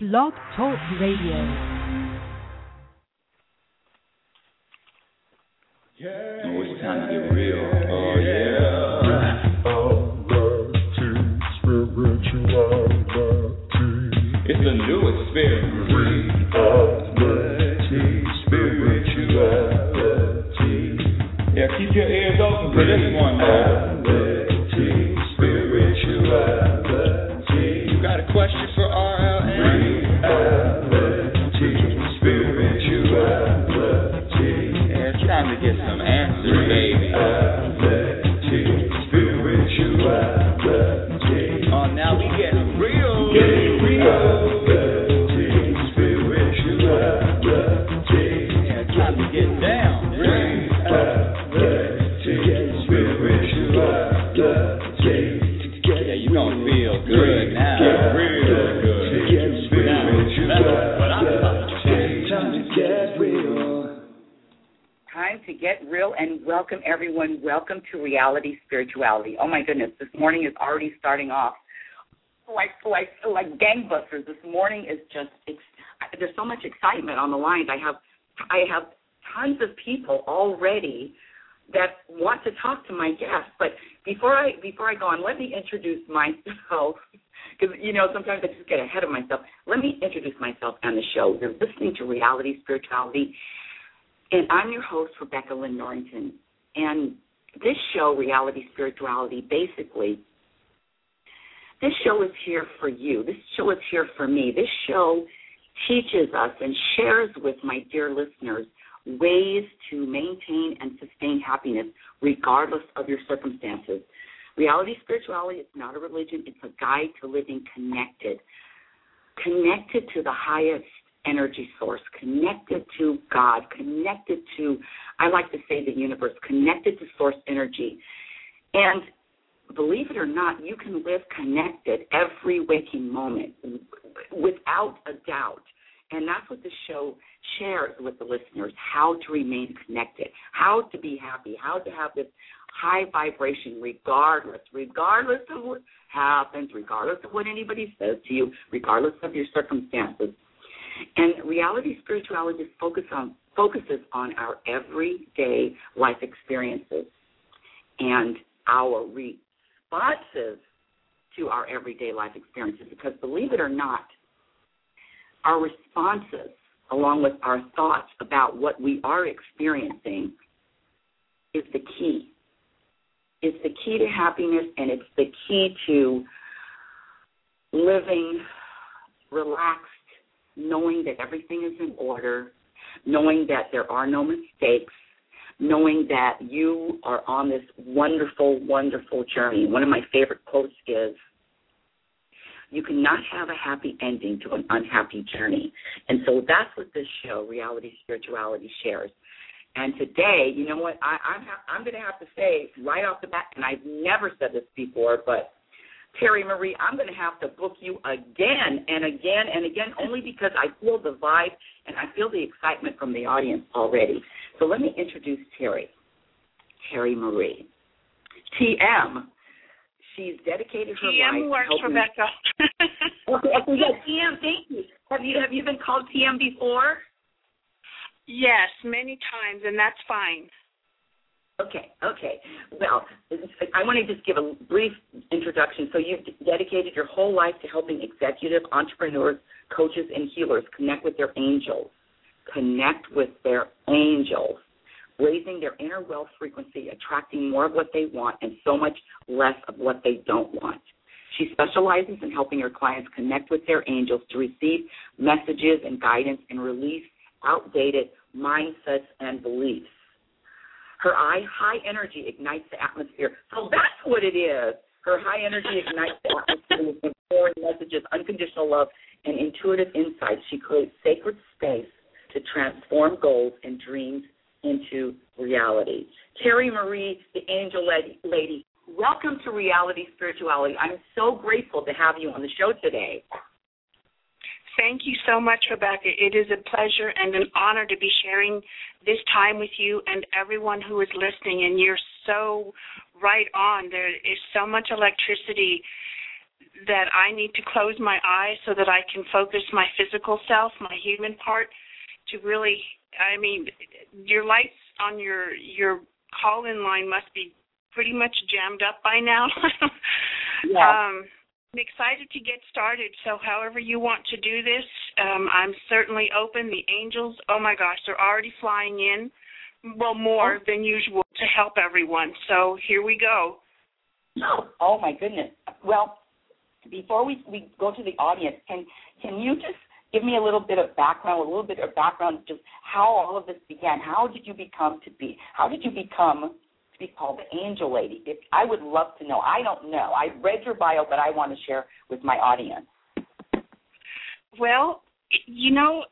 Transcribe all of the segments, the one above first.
Blog Talk Radio. Oh, it's time to get real. Oh, yeah. It's a new experience. Spirituality. Yeah, keep your ears open for this one, man. Spirituality. You got a question for RLN? Spirituality. Yeah, it's time to get some answers, baby. Spirituality. Oh, now we getting real. Getting real. Spirituality. Yeah, it's time to get down. Yeah, you gonna feel good now. Real good. Now, that's what I'm talking about. Time to get real. Time to get real, and welcome everyone. Welcome to Reality Spirituality. Oh my goodness, this morning is already starting off like gangbusters. This morning is just there's so much excitement on the lines. I have tons of people already that want to talk to my guests. But before I go on, let me introduce myself, because sometimes I just get ahead of myself. Let me introduce myself on the show. You're listening to Reality Spirituality, and I'm your host, Rebecca Lynn Norrington. And this show, Reality Spirituality, basically, this show is here for you. This show is here for me. This show teaches us and shares with my dear listeners ways to maintain and sustain happiness regardless of your circumstances. Reality Spirituality is not a religion. It's a guide to living connected to the highest energy source, connected to God, connected to, I like to say, the universe, connected to source energy. And believe it or not, you can live connected every waking moment without a doubt. And that's what the show shares with the listeners, how to remain connected, how to be happy, how to have this high vibration regardless of what happens, regardless of what anybody says to you, regardless of your circumstances. And Reality Spirituality focuses on our everyday life experiences and our responses to our everyday life experiences, because believe it or not, our responses, along with our thoughts about what we are experiencing, is the key. It's the key to happiness, and it's the key to living relaxed, knowing that everything is in order, knowing that there are no mistakes, knowing that you are on this wonderful, wonderful journey. One of my favorite quotes is, you cannot have a happy ending to an unhappy journey. And so that's what this show, Reality Spirituality, shares. And today, you know what, I'm going to have to say right off the bat, and I've never said this before, but Terry Marie, I'm going to have to book you again and again and again, only because I feel the vibe and I feel the excitement from the audience already. So let me introduce Terry Marie. TM. She's dedicated her life. TM works, Rebecca. Okay, yes, TM, thank you. Have you been called TM before? Yes, many times, and that's fine. Okay. Well, I want to just give a brief introduction. So you've dedicated your whole life to helping executive entrepreneurs, coaches, and healers connect with their angels, raising their inner wealth frequency, attracting more of what they want and so much less of what they don't want. She specializes in helping her clients connect with their angels to receive messages and guidance and release outdated mindsets and beliefs. Her high energy ignites the atmosphere. So that's what it is. Her high energy ignites the atmosphere with empowering messages, unconditional love, and intuitive insights. She creates sacred space to transform goals and dreams into reality. Terry Marie, the Angel Lady, welcome to Reality Spirituality. I'm so grateful to have you on the show today. Thank you so much, Rebecca. It is a pleasure and an honor to be sharing this time with you and everyone who is listening, and you're so right on. There is so much electricity that I need to close my eyes so that I can focus my physical self, my human part, to really, I mean, your lights on your call-in line must be pretty much jammed up by now. Yeah. I'm excited to get started, so however you want to do this, I'm certainly open. The angels, oh my gosh, they're already flying in, well, more than usual to help everyone. So here we go. Oh my goodness. Well, before we go to the audience, can you just give me a little bit of background, just how all of this began? How did you become to be called the Angel Lady? I would love to know. I don't know. I read your bio, but I want to share with my audience. Well, you know,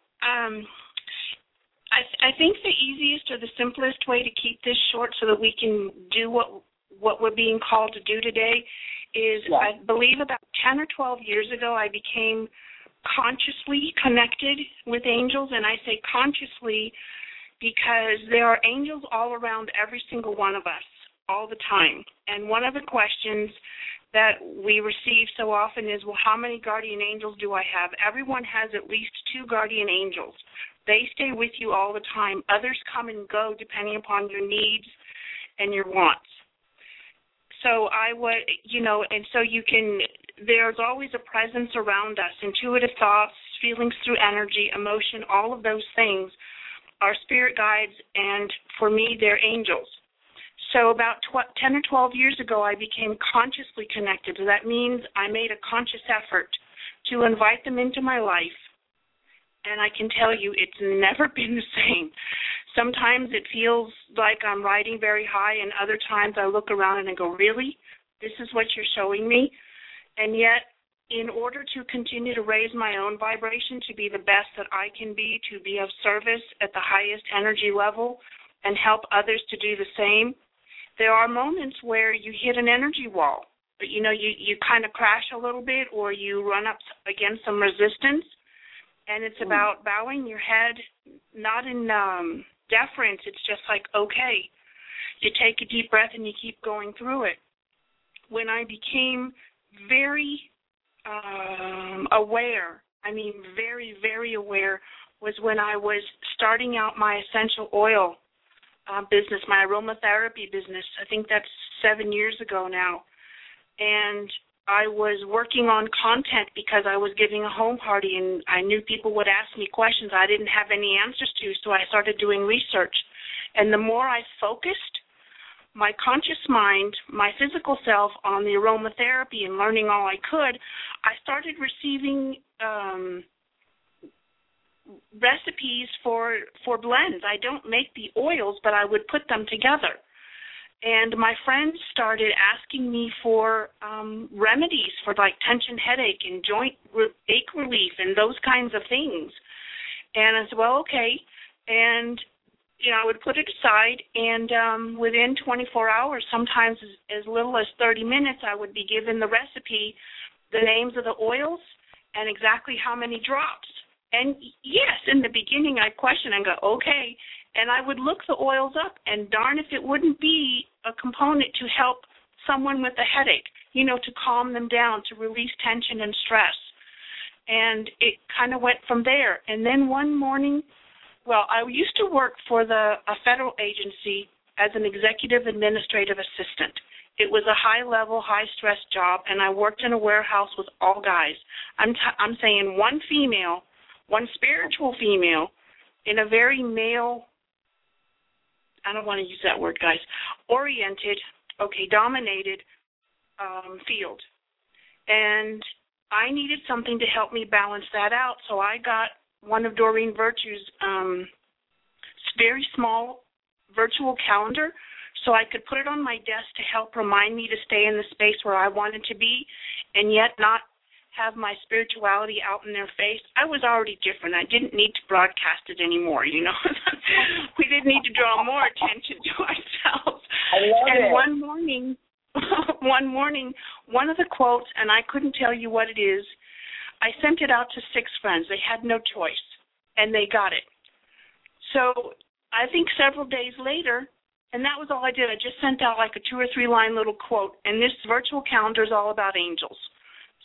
I think the easiest or the simplest way to keep this short so that we can do what we're being called to do today is, I believe about 10 or 12 years ago, I became consciously connected with angels, and I say consciously because there are angels all around every single one of us all the time. And one of the questions that we receive so often is, well, how many guardian angels do I have? Everyone has at least 2 guardian angels. They stay with you all the time. Others come and go depending upon your needs and your wants. So I would, you know, and so you can, there's always a presence around us, intuitive thoughts, feelings through energy, emotion, all of those things are spirit guides, and for me, they're angels. So about 10 or 12 years ago, I became consciously connected. So that means I made a conscious effort to invite them into my life, and I can tell you it's never been the same. Sometimes it feels like I'm riding very high, and other times I look around and I go, really? This is what you're showing me? And yet, in order to continue to raise my own vibration, to be the best that I can be, to be of service at the highest energy level and help others to do the same, there are moments where you hit an energy wall. But, you know, you kind of crash a little bit or you run up against some resistance, and it's about bowing your head, not in deference. It's just like, okay, you take a deep breath and you keep going through it. When I became very aware, I mean very, very aware, was when I was starting out my essential oil business, my aromatherapy business. I think that's 7 years ago now. And I was working on content because I was giving a home party, and I knew people would ask me questions I didn't have any answers to, so I started doing research. And the more I focused my conscious mind, my physical self on the aromatherapy and learning all I could, I started receiving recipes for blends. I don't make the oils, but I would put them together. And my friends started asking me for remedies for like tension headache and joint ache relief and those kinds of things. And I said, well, okay. And you know, I would put it aside, and within 24 hours, sometimes as little as 30 minutes, I would be given the recipe, the names of the oils, and exactly how many drops. And yes, in the beginning, I'd question and go, okay, and I would look the oils up, and darn if it wouldn't be a component to help someone with a headache, you know, to calm them down, to release tension and stress. And it kind of went from there. And then one morning, well, I used to work for a federal agency as an executive administrative assistant. It was a high-level, high-stress job, and I worked in a warehouse with all guys. I'm saying one female, one spiritual female, in a very male, I don't want to use that word, guys, oriented, dominated field. And I needed something to help me balance that out, so I got one of Doreen Virtue's very small virtual calendar so I could put it on my desk to help remind me to stay in the space where I wanted to be and yet not have my spirituality out in their face. I was already different. I didn't need to broadcast it anymore, you know. We didn't need to draw more attention to ourselves. I love it. One morning, one of the quotes, and I couldn't tell you what it is, I sent it out to 6 friends. They had no choice, and they got it. So I think several days later, and that was all I did. I just sent out like a 2 or 3 line little quote, and this virtual calendar is all about angels.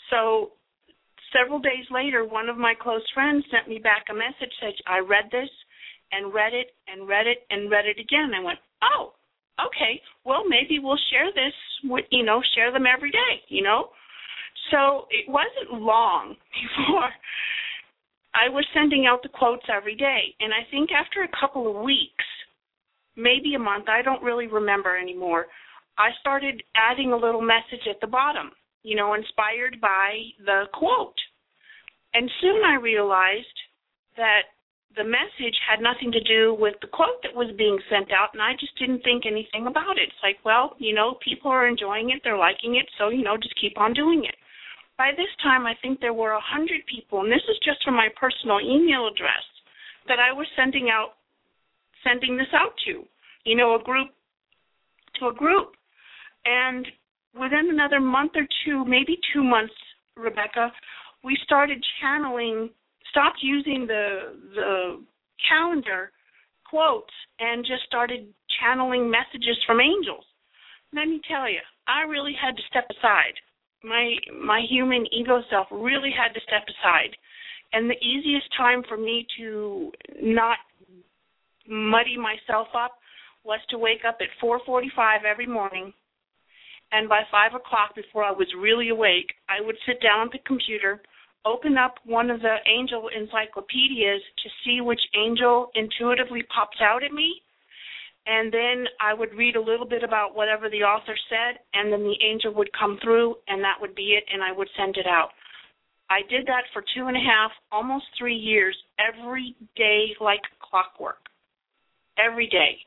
So several days later, one of my close friends sent me back a message, said, I read this and read it and read it and read it again. I went, oh, okay, well, maybe we'll share this, share them every day, So it wasn't long before I was sending out the quotes every day. And I think after a couple of weeks, maybe a month, I don't really remember anymore, I started adding a little message at the bottom, inspired by the quote. And soon I realized that the message had nothing to do with the quote that was being sent out, and I just didn't think anything about it. It's like, well, people are enjoying it, they're liking it, so, just keep on doing it. By this time, I think there were 100 people, and this is just from my personal email address, that I was sending this out to, a group. And within another month or two, maybe 2 months, Rebecca, we started stopped using the calendar quotes and just started channeling messages from angels. Let me tell you, I really had to step aside. My human ego self really had to step aside. And the easiest time for me to not muddy myself up was to wake up at 4:45 every morning, and by 5 o'clock, before I was really awake, I would sit down at the computer, open up one of the angel encyclopedias to see which angel intuitively pops out at me, and then I would read a little bit about whatever the author said, and then the angel would come through, and that would be it, and I would send it out. I did that for 2.5, almost 3 years, every day like clockwork, every day.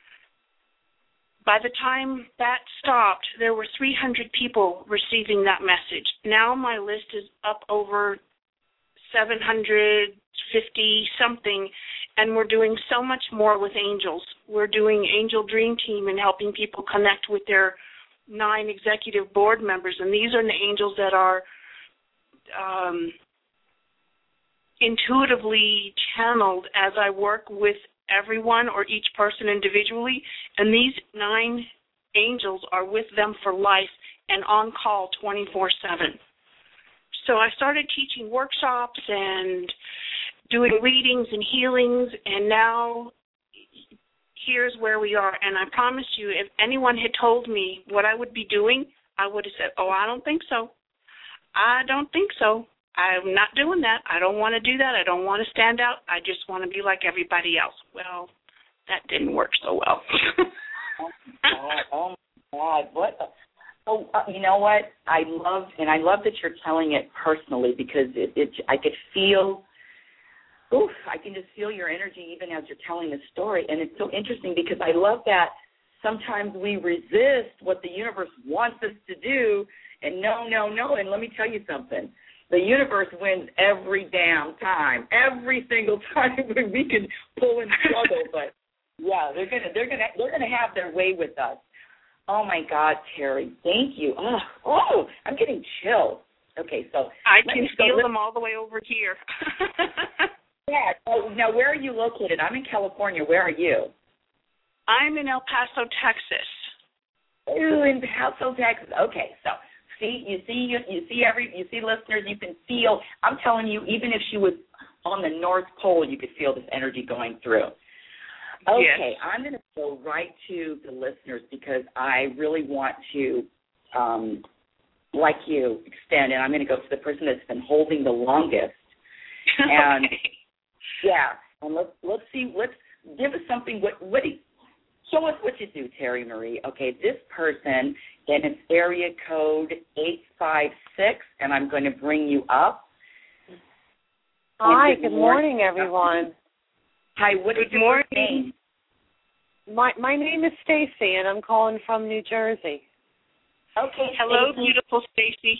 By the time that stopped, there were 300 people receiving that message. Now my list is up over 750-something, and we're doing so much more with angels. We're doing Angel Dream Team and helping people connect with their 9 executive board members, and these are the angels that are intuitively channeled as I work with everyone or each person individually, and these 9 angels are with them for life and on call 24/7. So I started teaching workshops and doing readings and healings, and now here's where we are. And I promise you, if anyone had told me what I would be doing, I would have said, I don't think so. I don't think so. I'm not doing that. I don't want to do that. I don't want to stand out. I just want to be like everybody else. Well, that didn't work so well. Oh my God! You know what? I love that you're telling it personally, because I could feel. I can just feel your energy even as you're telling the story, and it's so interesting because I love that sometimes we resist what the universe wants us to do, and no, and let me tell you something. The universe wins every damn time, every single time we can pull and struggle. But yeah, they're gonna have their way with us. Oh my God, Terry, thank you. Oh, I'm getting chills. Okay, so I can feel them all the way over here. Yeah. Oh, now where are you located? I'm in California. Where are you? I'm in El Paso, Texas. Ooh, in El Paso, Texas. Okay, so. You see, listeners, you can feel. I'm telling you, even if she was on the North Pole, you could feel this energy going through. Okay, yes. I'm going to go right to the listeners because I really want to, like you, extend, and I'm going to go to the person that's been holding the longest. And yeah, and let's see. Let's give us something. Show us what you do, Terry Marie. Okay, this person, and it's area code 856, and I'm going to bring you up. Hi, good morning, everyone. Hi, what is your name? My name is Stacy, and I'm calling from New Jersey. Okay, hello, Stacey. Beautiful Stacy.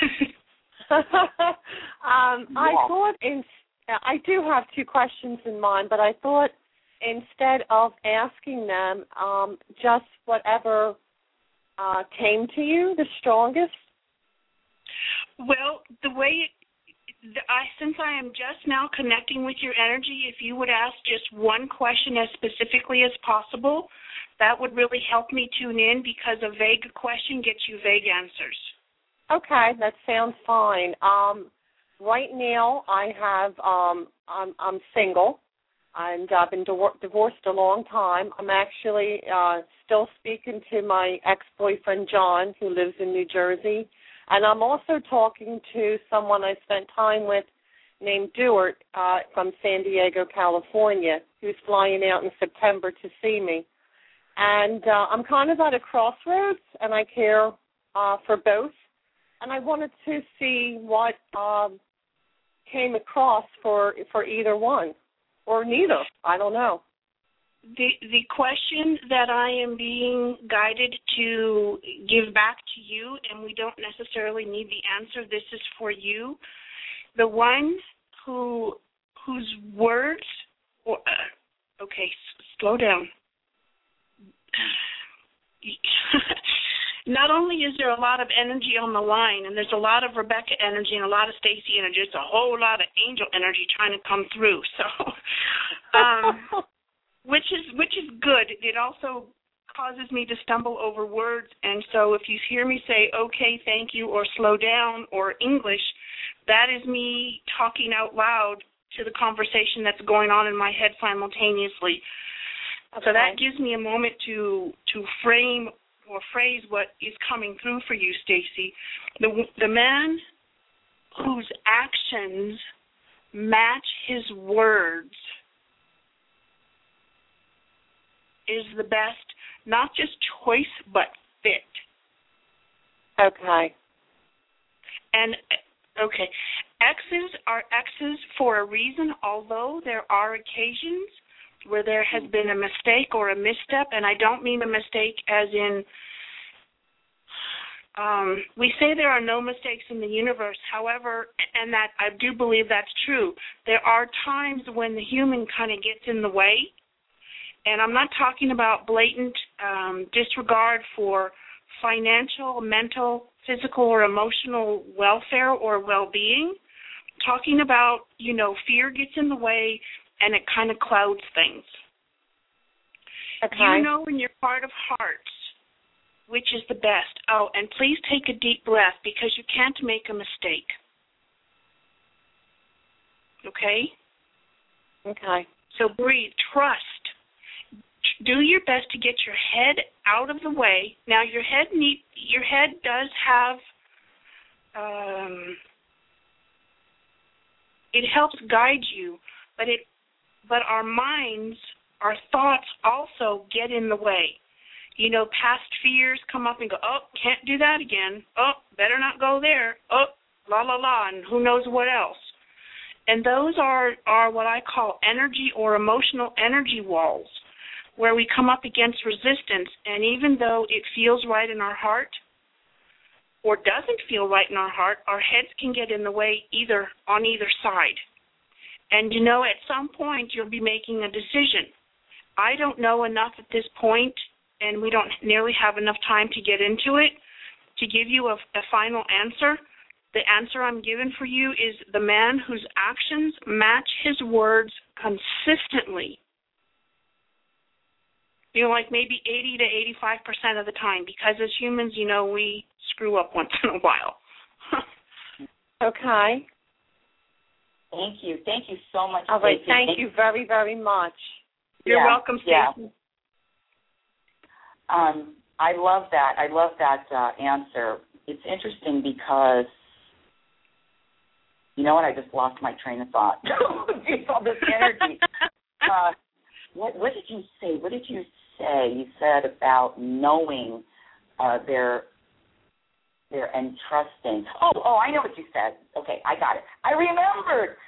I thought I do have 2 questions in mind, but I thought instead of asking them, just whatever came to you, the strongest? Well, the way since I am just now connecting with your energy, if you would ask just one question as specifically as possible, that would really help me tune in, because a vague question gets you vague answers. Okay, that sounds fine. Right now, I have I'm single, and I've been divorced a long time. I'm actually still speaking to my ex-boyfriend John, who lives in New Jersey, and I'm also talking to someone I spent time with named Dewart from San Diego, California, who's flying out in September to see me. And I'm kind of at a crossroads, and I care for both. And I wanted to see what came across for either one, or neither. I don't know. The question that I am being guided to give back to you, and we don't necessarily need the answer, this is for you. The one whose words, okay, slow down. Not only is there a lot of energy on the line, and there's a lot of Rebecca energy and a lot of Stacy energy, it's a whole lot of angel energy trying to come through. So, which is good. It also causes me to stumble over words, and so if you hear me say okay, thank you, or slow down, or English, that is me talking out loud to the conversation that's going on in my head simultaneously. Okay. So that gives me a moment to frame or phrase what is coming through for you, Stacy. The man whose actions match his words is the best, not just choice, but fit. Okay. And, okay, exes are exes for a reason, although there are occasions where there has been a mistake or a misstep, and I don't mean a mistake as in, we say there are no mistakes in the universe, however, and that I do believe that's true, there are times when the human kind of gets in the way, and I'm not talking about blatant disregard for financial, mental, physical, or emotional welfare or well-being. I'm talking about, fear gets in the way, and it kind of clouds things. Okay. You know in your heart of hearts which is the best. Oh, and please take a deep breath because you can't make a mistake. Okay? Okay. So breathe. Trust. Do your best to get your head out of the way. Now, your head does have, it helps guide you, but our minds, our thoughts also get in the way. Past fears come up and go, oh, can't do that again. Oh, better not go there. Oh, la, la, la, and who knows what else. And those are what I call energy or emotional energy walls, where we come up against resistance, and even though it feels right in our heart or doesn't feel right in our heart, our heads can get in the way on either side. And at some point you'll be making a decision. I don't know enough at this point, and we don't nearly have enough time to get into it, to give you a final answer. The answer I'm given for you is the man whose actions match his words consistently. Like maybe 80 to 85% of the time, because as humans, we screw up once in a while. Okay. Thank you. Thank you so much. All right. Thank you very, very much. You're welcome, Stacey. Yeah. I love that. I love that answer. It's interesting because, you know what? I just lost my train of thought. All this energy. What did you say? What did you say? You said about knowing their and trusting. Oh, I know what you said. Okay, I got it. I remembered.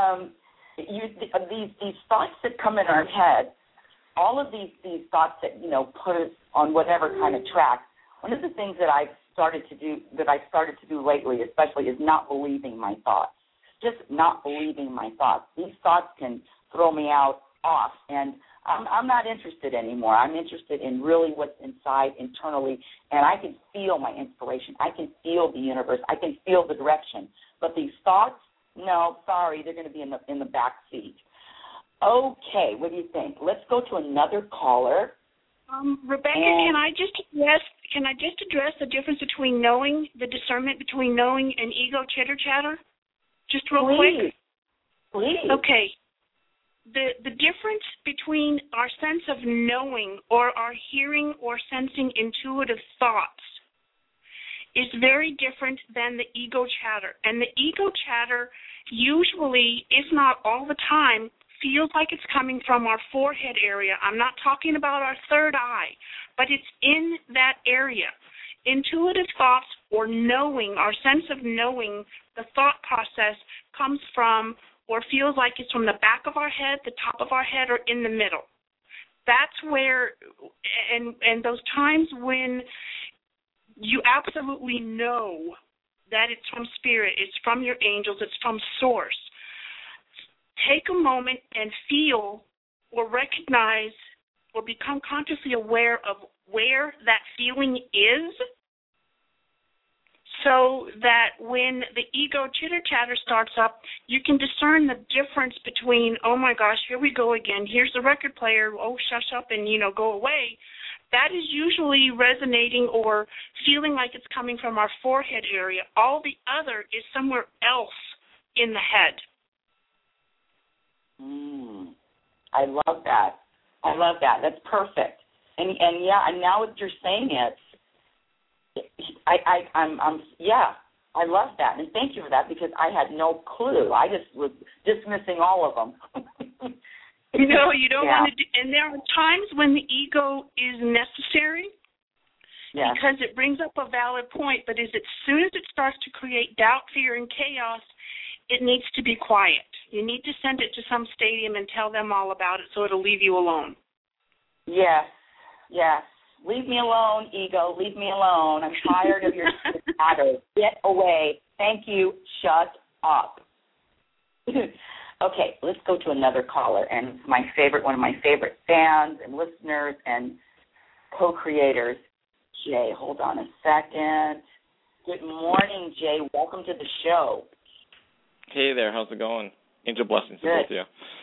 These thoughts that come in our head, all of these thoughts that put us on whatever kind of track. One of the things that I've started to do lately, especially, is not believing my thoughts. Just not believing my thoughts. These thoughts can throw me off, and I'm not interested anymore. I'm interested in really what's inside internally, and I can feel my inspiration. I can feel the universe. I can feel the direction. But these thoughts, no, sorry, they're going to be in the back seat. Okay, what do you think? Let's go to another caller. Rebecca, can I just address the difference between knowing, the discernment between knowing and ego chitter chatter, just real quick? Please. Okay. The difference between our sense of knowing or our hearing or sensing intuitive thoughts is very different than the ego chatter. And the ego chatter usually, if not all the time, feels like it's coming from our forehead area. I'm not talking about our third eye, but it's in that area. Intuitive thoughts or knowing, our sense of knowing, the thought process comes from or feels like it's from the back of our head, the top of our head, or in the middle. That's where, and those times when you absolutely know that it's from Spirit, it's from your angels, it's from Source, take a moment and feel or recognize or become consciously aware of where that feeling is, so that when the ego chitter-chatter starts up, you can discern the difference between, oh my gosh, here we go again, here's the record player, oh, shush up and, go away. That is usually resonating or feeling like it's coming from our forehead area. All the other is somewhere else in the head. I love that. That's perfect. And yeah, and now what you're saying I love that, and thank you for that, because I had no clue. I just was dismissing all of them. No, you don't want to. And there are times when the ego is necessary, because it brings up a valid point. But as soon as it starts to create doubt, fear, and chaos, it needs to be quiet. You need to send it to some stadium and tell them all about it, so it'll leave you alone. Yes. Leave me alone, ego. Leave me alone. I'm tired of your chatter. Get away. Thank you. Shut up. Okay, let's go to another caller, and one of my favorite fans and listeners and co-creators, Jay. Hold on a second. Good morning, Jay. Welcome to the show. Hey there. How's it going? Angel blessings to both of you.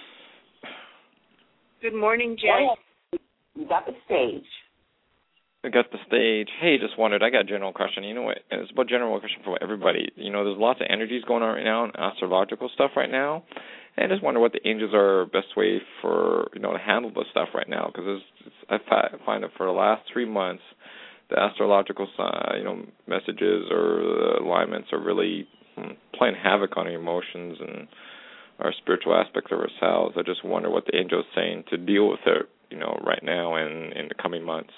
Good morning, Jay. You got the stage. I got the stage. Hey, just wondered, I got a general question. You know what? It's about general question for everybody. There's lots of energies going on right now and astrological stuff right now. And I just wonder what the angels are best way for, to handle this stuff right now. Because I find that for the last 3 months, the astrological, messages or the alignments are really playing havoc on our emotions and our spiritual aspects of ourselves. I just wonder what the angel is saying to deal with it, right now and in the coming months.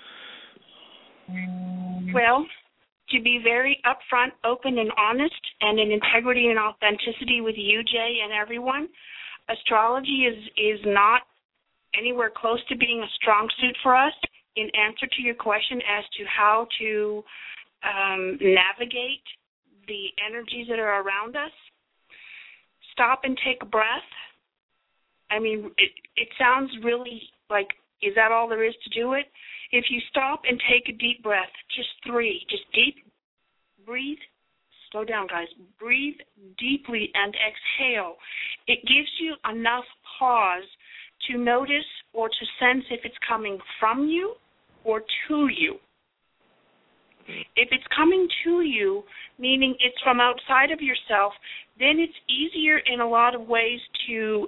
Well, to be very upfront, open, and honest, and in integrity and authenticity with you, Jay, and everyone, astrology is not anywhere close to being a strong suit for us. In answer to your question as to how to navigate the energies that are around us, stop and take a breath. I mean, it sounds really like, is that all there is to do it? If you stop and take a deep breath, just 3, just deep, breathe, slow down, guys, breathe deeply and exhale. It gives you enough pause to notice or to sense if it's coming from you or to you. If it's coming to you, meaning it's from outside of yourself, then it's easier in a lot of ways to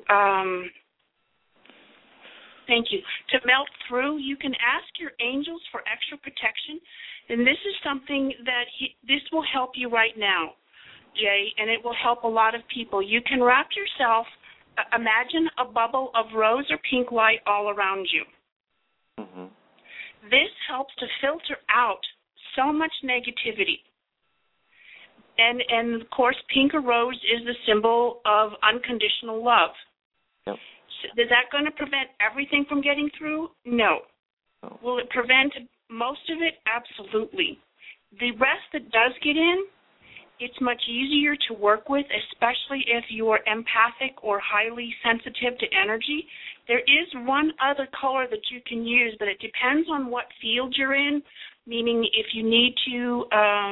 to melt through. You can ask your angels for extra protection, and this is something that this will help you right now, Jay, and it will help a lot of people. You can wrap yourself, imagine a bubble of rose or pink light all around you. Mm-hmm. This helps to filter out so much negativity. And of course, pink or rose is the symbol of unconditional love. Yep. Is that going to prevent everything from getting through? No. Will it prevent most of it? Absolutely. The rest that does get in, it's much easier to work with, especially if you are empathic or highly sensitive to energy. There is one other color that you can use, but it depends on what field you're in, meaning if you need to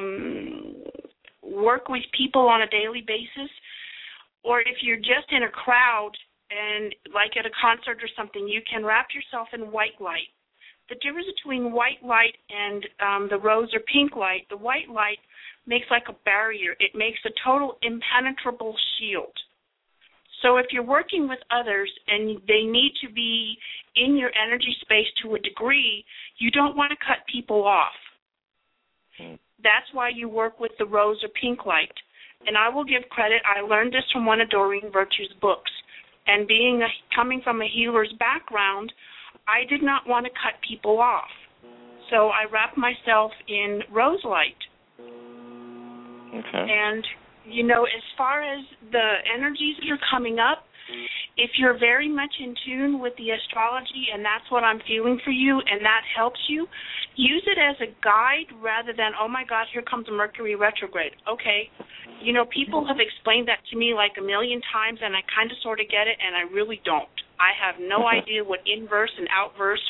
work with people on a daily basis, or if you're just in a crowd and like at a concert or something, you can wrap yourself in white light. the difference between white light and the rose or pink light, the white light makes like a barrier. It makes a total impenetrable shield. So if you're working with others and they need to be in your energy space to a degree, you don't want to cut people off. That's why you work with the rose or pink light. And I will give credit. I learned this from one of Doreen Virtue's books. And coming from a healer's background, I did not want to cut people off. So I wrapped myself in rose light. Okay. And, as far as the energies that are coming up, if you're very much in tune with the astrology and that's what I'm feeling for you and that helps you, use it as a guide rather than, oh, my God, here comes a Mercury retrograde. Okay. People have explained that to me like a million times, and I kind of sort of get it, and I really don't. I have no idea what inverse and outverse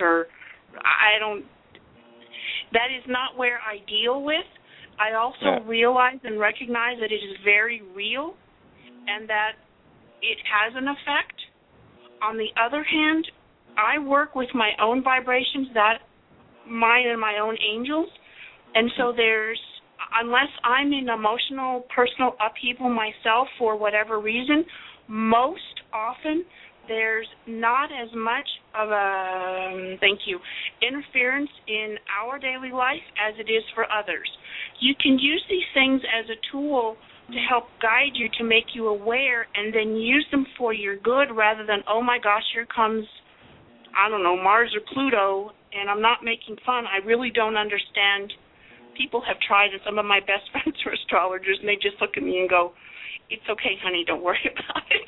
that is not where I deal with. I also realize and recognize that it is very real and that it has an effect. On the other hand, I work with my own vibrations, mine and my own angels, and so unless I'm in emotional, personal upheaval myself for whatever reason, most often there's not as much of interference in our daily life as it is for others. You can use these things as a tool to help guide you, to make you aware, and then use them for your good rather than, oh, my gosh, here comes, I don't know, Mars or Pluto, and I'm not making fun. I really don't understand. People have tried, and some of my best friends are astrologers, and they just look at me and go, it's okay, honey, don't worry about it.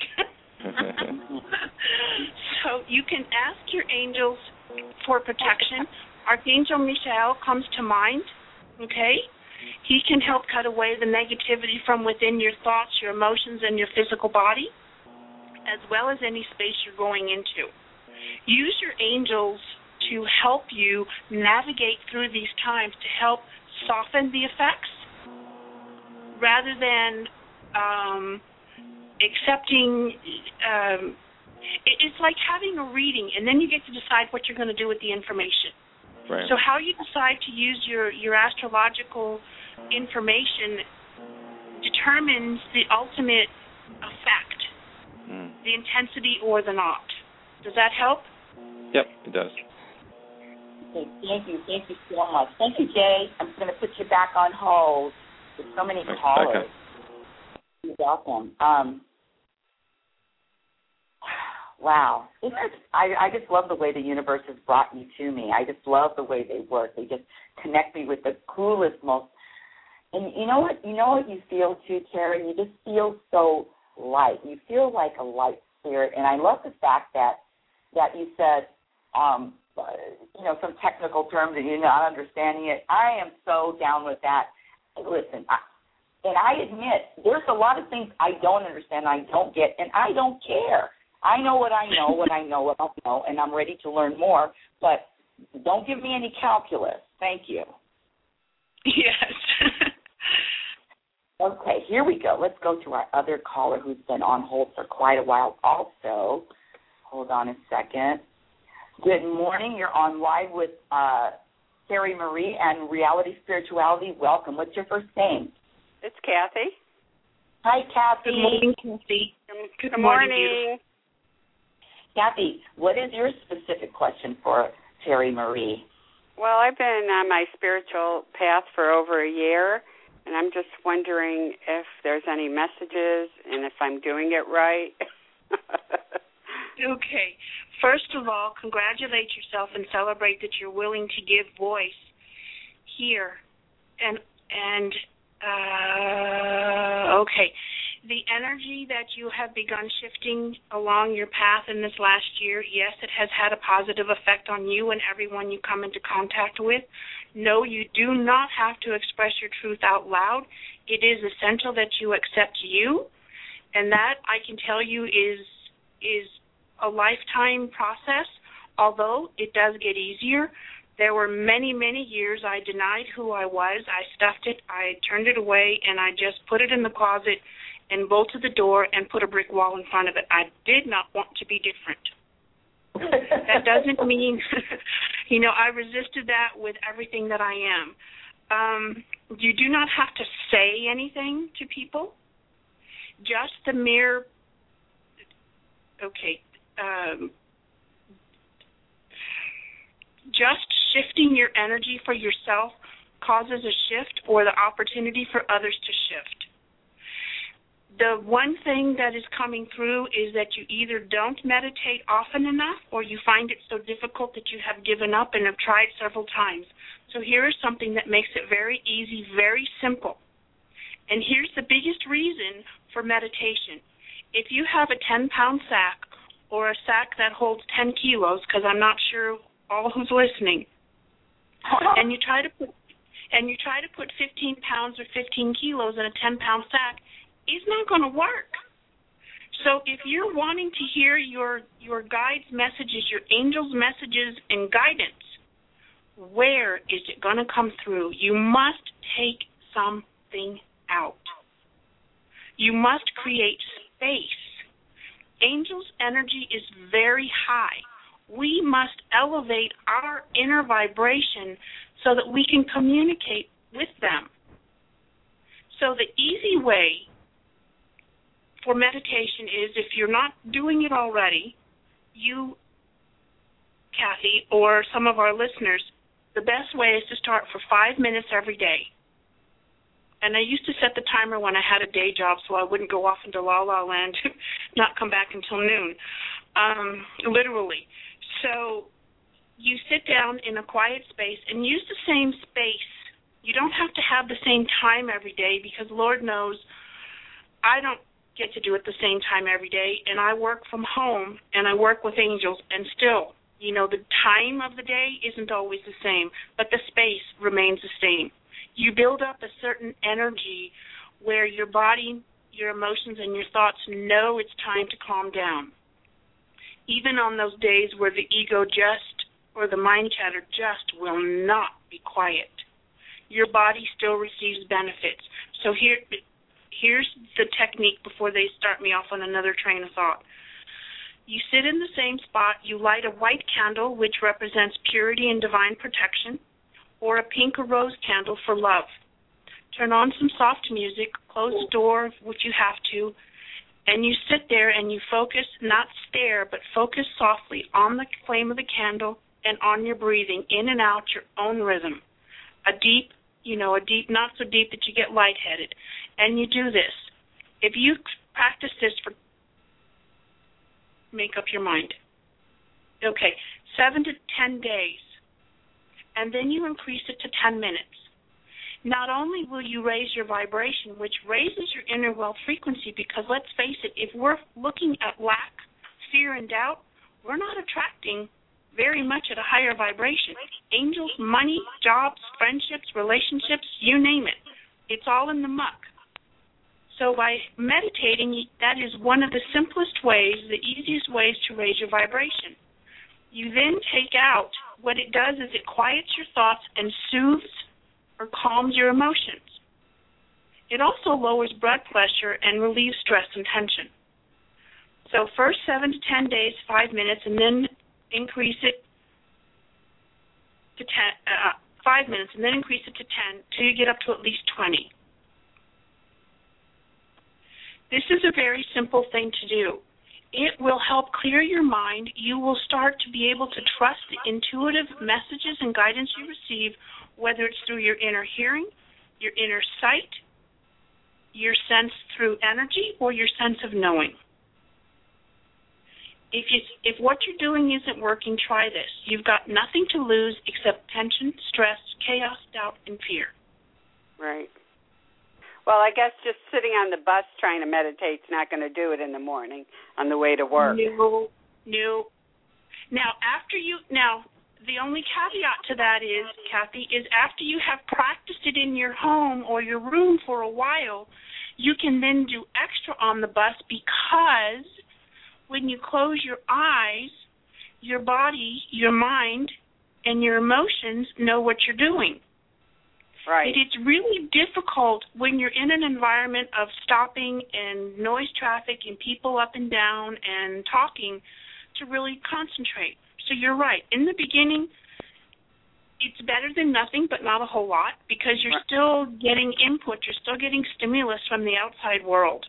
So you can ask your angels for protection. Archangel Michael comes to mind, okay? He can help cut away the negativity from within your thoughts, your emotions, and your physical body, as well as any space you're going into. Use your angels to help you navigate through these times, to help soften the effects rather than accepting. It's like having a reading, and then you get to decide what you're going to do with the information. Right. So how you decide to use your astrological information determines the ultimate effect, the intensity or the not. Does that help? Yep, it does. Okay, thank you so much. Thank you, Jay. I'm going to put you back on hold. There's so many callers. Okay. You're welcome. Wow. I just love the way the universe has brought you to me. I just love the way they work. They just connect me with the coolest, most. And you know what you feel too, Terry? You just feel so light. You feel like a light spirit. And I love the fact that you said, some technical terms and you're not understanding it. I am so down with that. Listen, I admit there's a lot of things I don't understand, I don't get, and I don't care. I know what I know, what I don't know, and I'm ready to learn more, but don't give me any calculus. Thank you. Yes. Okay, here we go. Let's go to our other caller who's been on hold for quite a while also. Hold on a second. Good morning. You're on live with Terry Marie and Reality Spirituality. Welcome. What's your first name? It's Kathy. Hi, Kathy. Good morning, Kathy. Good morning. Kathy, what is your specific question for Terry Marie? Well, I've been on my spiritual path for over a year, and I'm just wondering if there's any messages and if I'm doing it right. Okay. First of all, congratulate yourself and celebrate that you're willing to give voice here. Okay. The energy that you have begun shifting along your path in this last year, yes, it has had a positive effect on you and everyone you come into contact with. No, you do not have to express your truth out loud. It is essential that you accept you, and that, I can tell you, is a lifetime process, although it does get easier. There were many, many years I denied who I was. I stuffed it. I turned it away, and I just put it in the closet and bolted the door and put a brick wall in front of it. I did not want to be different. That doesn't mean, I resisted that with everything that I am. You do not have to say anything to people. Just the mere, just shifting your energy for yourself causes a shift or the opportunity for others to shift. The one thing that is coming through is that you either don't meditate often enough or you find it so difficult that you have given up and have tried several times. So here is something that makes it very easy, very simple. And here's the biggest reason for meditation. If you have a 10-pound sack or a sack that holds 10 kilos, because I'm not sure all who's listening, and you try to put 15 pounds or 15 kilos in a 10-pound sack, it's not going to work. So if you're wanting to hear your guides' messages, your angels' messages and guidance, where is it going to come through? You must take something out. You must create space. Angels' energy is very high. We must elevate our inner vibration so that we can communicate with them. So the easy way for meditation is, if you're not doing it already, you, Kathy, or some of our listeners, the best way is to start for 5 minutes every day. And I used to set the timer when I had a day job so I wouldn't go off into la-la land, not come back until noon, literally. So you sit down in a quiet space and use the same space. You don't have to have the same time every day because Lord knows I don't get to do it the same time every day, and I work from home and I work with angels, and still, the time of the day isn't always the same, but the space remains the same. You build up a certain energy where your body, your emotions, and your thoughts know it's time to calm down. Even on those days where the ego or the mind chatter just will not be quiet, your body still receives benefits. So here's the technique before they start me off on another train of thought. You sit in the same spot, you light a white candle, which represents purity and divine protection, or a pink or rose candle for love. Turn on some soft music, close the door, which you have to, and you sit there and you focus, not stare, but focus softly on the flame of the candle and on your breathing, in and out, your own rhythm. A deep, not so deep that you get lightheaded. And you do this. If you practice this make up your mind. 7 to 10 days. And then you increase it to 10 minutes. Not only will you raise your vibration, which raises your inner wealth frequency, because let's face it, if we're looking at lack, fear, and doubt, we're not attracting very much at a higher vibration. Angels, money, jobs, friendships, relationships, you name it. It's all in the muck. So by meditating, that is one of the simplest ways, the easiest ways to raise your vibration. You then take out, what it does is it quiets your thoughts and soothes or calms your emotions. It also lowers blood pressure and relieves stress and tension. So first 7 to 10 days, 5 minutes, and then increase it to 5 minutes, and then increase it to 10 till you get up to at least 20. This is a very simple thing to do. It will help clear your mind. You will start to be able to trust the intuitive messages and guidance you receive, whether it's through your inner hearing, your inner sight, your sense through energy, or your sense of knowing. If what you're doing isn't working, try this. You've got nothing to lose except tension, stress, chaos, doubt, and fear. Right. Well, I guess just sitting on the bus trying to meditate is not going to do it in the morning on the way to work. No. Now, the only caveat to that is, Kathy, is after you have practiced it in your home or your room for a while, you can then do extra on the bus, because when you close your eyes, your body, your mind, and your emotions know what you're doing. Right. It's really difficult when you're in an environment of stopping and noise traffic and people up and down and talking to really concentrate. So you're right. In the beginning, it's better than nothing, but not a whole lot, because you're still getting input. You're still getting stimulus from the outside world.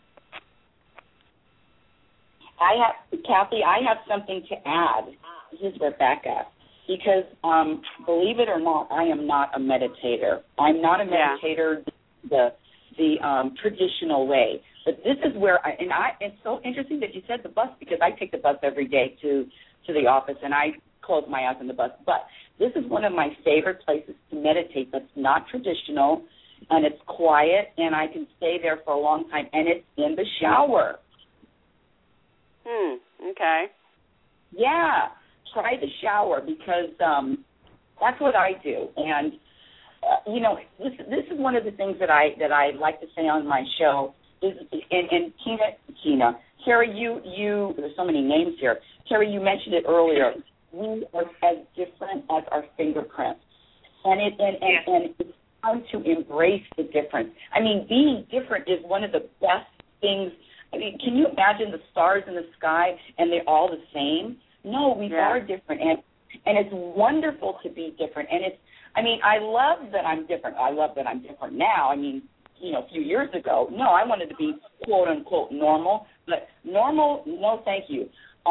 Kathy, I have something to add. This is Rebecca. Because believe it or not, I am not a meditator. I'm not a meditator the traditional way. But this is where it's so interesting that you said the bus, because I take the bus every day to the office, and I close my eyes on the bus. But this is one of my favorite places to meditate that's not traditional, and it's quiet, and I can stay there for a long time, and it's in the shower. Okay. Yeah. Try the shower, because that's what I do. And, this is one of the things that I like to say on my show. And Tina, Terry, you there's so many names here. Terry, you mentioned it earlier. We are as different as our fingerprints. And it's time to embrace the difference. I mean, being different is one of the best things. I mean, can you imagine the stars in the sky and they're all the same? No, we are different, and it's wonderful to be different. And I love that I'm different. I love that I'm different now. I mean, a few years ago, no, I wanted to be quote unquote normal, but normal, no, thank you.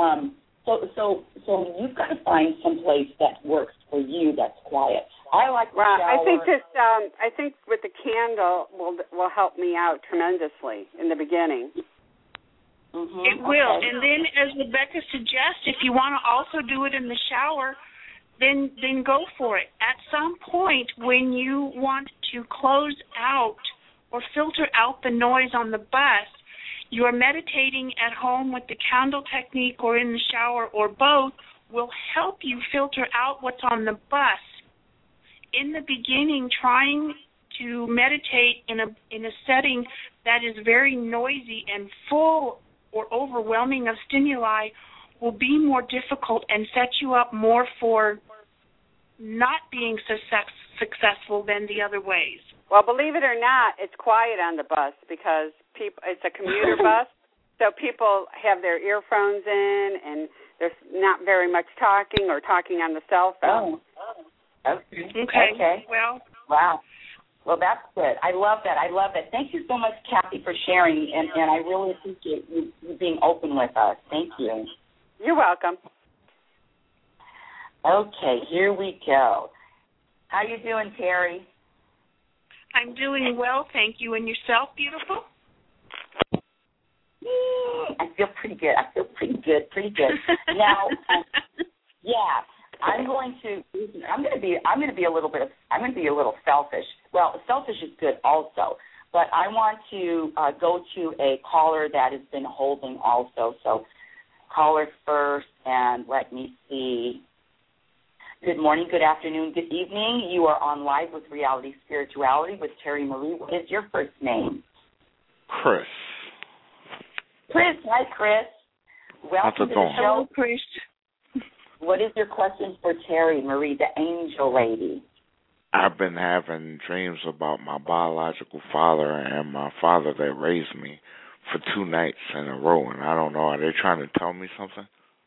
So you've got to find some place that works for you that's quiet. I like the shower. I think with the candle will help me out tremendously in the beginning. Mm-hmm. It will. Okay. And then, as Rebecca suggests, if you want to also do it in the shower, then go for it. At some point, when you want to close out or filter out the noise on the bus, you are meditating at home with the candle technique or in the shower or both will help you filter out what's on the bus. In the beginning, trying to meditate in a setting that is very noisy and full or overwhelming of stimuli will be more difficult and set you up more for not being successful than the other ways. Well, believe it or not, it's quiet on the bus because it's a commuter bus, so people have their earphones in, and there's not very much talking or talking on the cell phone. Oh. Okay. Well. Wow. Well, that's good. I love that. Thank you so much, Kathy, for sharing, and I really appreciate you being open with us. Thank you. You're welcome. Okay, here we go. How you doing, Terry? I'm doing well, thank you. And yourself, beautiful? I feel pretty good. Now, I'm going to be a little selfish. Well, selfish is good also, but I want to go to a caller that has been holding also. So, caller first, and let me see. Good morning, good afternoon, good evening. You are on live with Reality Spirituality with Terry Marie. What is your first name? Chris. Hi, Chris. Welcome to the show. Hello, Chris. What is your question for Terry Marie, the angel lady? I've been having dreams about my biological father and my father that raised me for 2 nights in a row, and I don't know, are they trying to tell me something?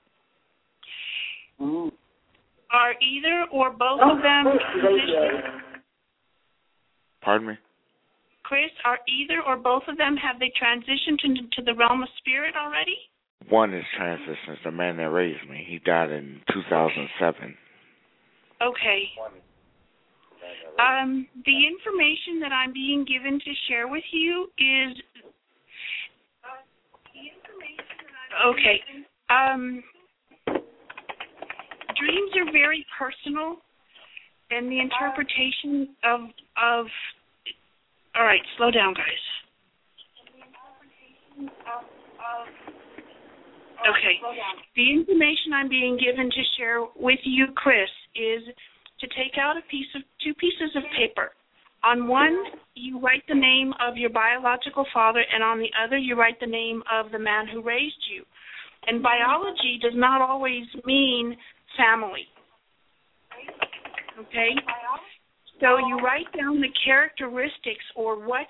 Are either or both of them transitioned? Pardon me? Chris, are either or both of them, have they transitioned into the realm of spirit already? One is transitions, the man that raised me. He died in 2007. Okay. The information that I'm being given to share with you is... Okay. Dreams are very personal, and the interpretation of all right, slow down, guys. Okay. The information I'm being given to share with you, Chris, is to take out 2 pieces of paper. On one, you write the name of your biological father, and on the other, you write the name of the man who raised you. And biology does not always mean family. Okay? So you write down the characteristics or what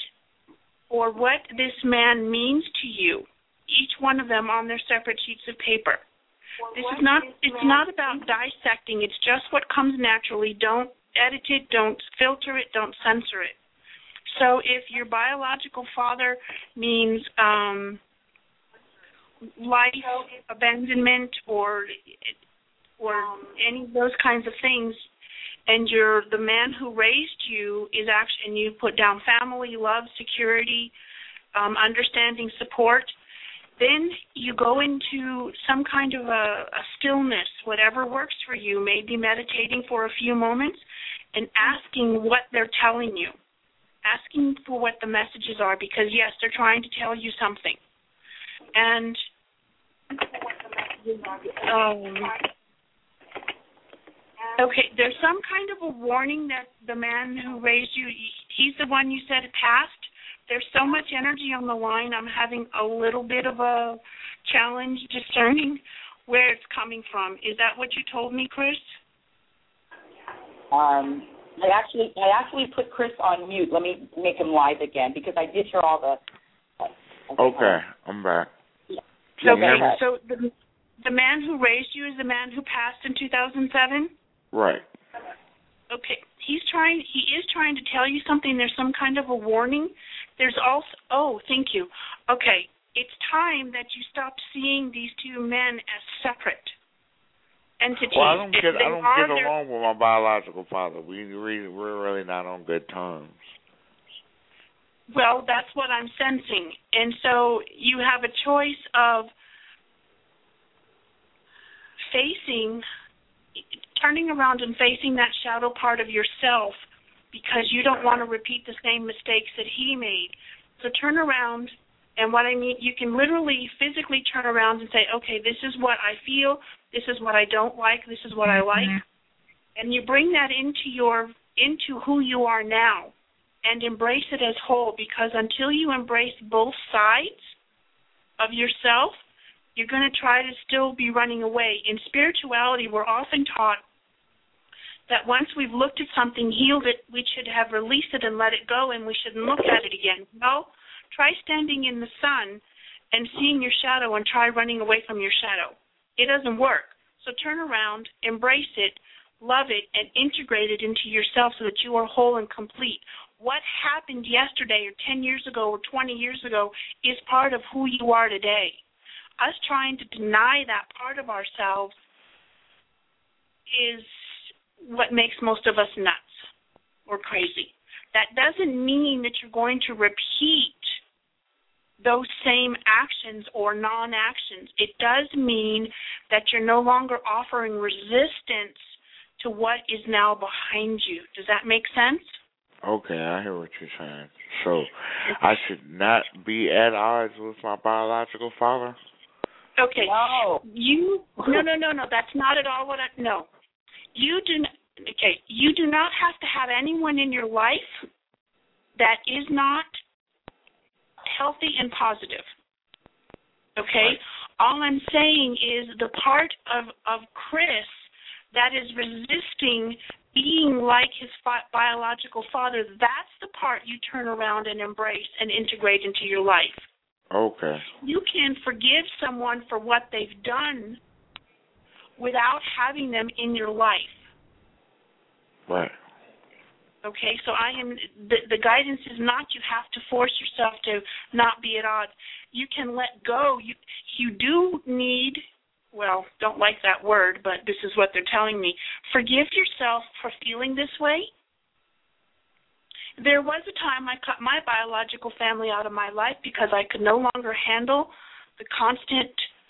this man means to you, each one of them on their separate sheets of paper. It's not about dissecting. It's just what comes naturally. Don't edit it, don't filter it, don't censor it. So if your biological father means life, abandonment, or any of those kinds of things, and the man who raised you is actually, and you put down family, love, security, understanding, support, then you go into some kind of a stillness, whatever works for you, maybe meditating for a few moments and asking what they're telling you, asking for what the messages are, because, yes, they're trying to tell you something. And okay, there's some kind of a warning that the man who raised you, he's the one you said passed. There's so much energy on the line, I'm having a little bit of a challenge discerning where it's coming from. Is that what you told me, Chris? I actually put Chris on mute. Let me make him live again because I did hear all the... Okay, I'm back. Yeah. Okay, so the man who raised you is the man who passed in 2007? Right. Okay, he is trying to tell you something. There's some kind of a warning. There's also, thank you. Okay, it's time that you stop seeing these two men as separate entities. Well, I don't get along with my biological father. We're really not on good terms. Well, that's what I'm sensing. And so you have a choice of turning around and facing that shadow part of yourself because you don't want to repeat the same mistakes that he made. So turn around, and what I mean, you can literally physically turn around and say, okay, this is what I feel, this is what I don't like, this is what I like, and you bring that into who you are now and embrace it as whole, because until you embrace both sides of yourself, you're going to try to still be running away. In spirituality, we're often taught that once we've looked at something, healed it, we should have released it and let it go, and we shouldn't look at it again. No, try standing in the sun and seeing your shadow and try running away from your shadow. It doesn't work. So turn around, embrace it, love it, and integrate it into yourself so that you are whole and complete. What happened yesterday or 10 years ago or 20 years ago is part of who you are today. Us trying to deny that part of ourselves is what makes most of us nuts or crazy. That doesn't mean that you're going to repeat those same actions or non-actions. It does mean that you're no longer offering resistance to what is now behind you. Does that make sense? Okay, I hear what you're saying. So I should not be at odds with my biological father? Okay. No. No. That's not at all what I... No. You do not have to have anyone in your life that is not healthy and positive. Okay? Right. All I'm saying is the part of Chris that is resisting being like his biological father, that's the part you turn around and embrace and integrate into your life. Okay. You can forgive someone for what they've done without having them in your life. Right. Okay, so the guidance is not you have to force yourself to not be at odds. You can let go. You do need, well, don't like that word, but this is what they're telling me. Forgive yourself for feeling this way. There was a time I cut my biological family out of my life because I could no longer handle the constant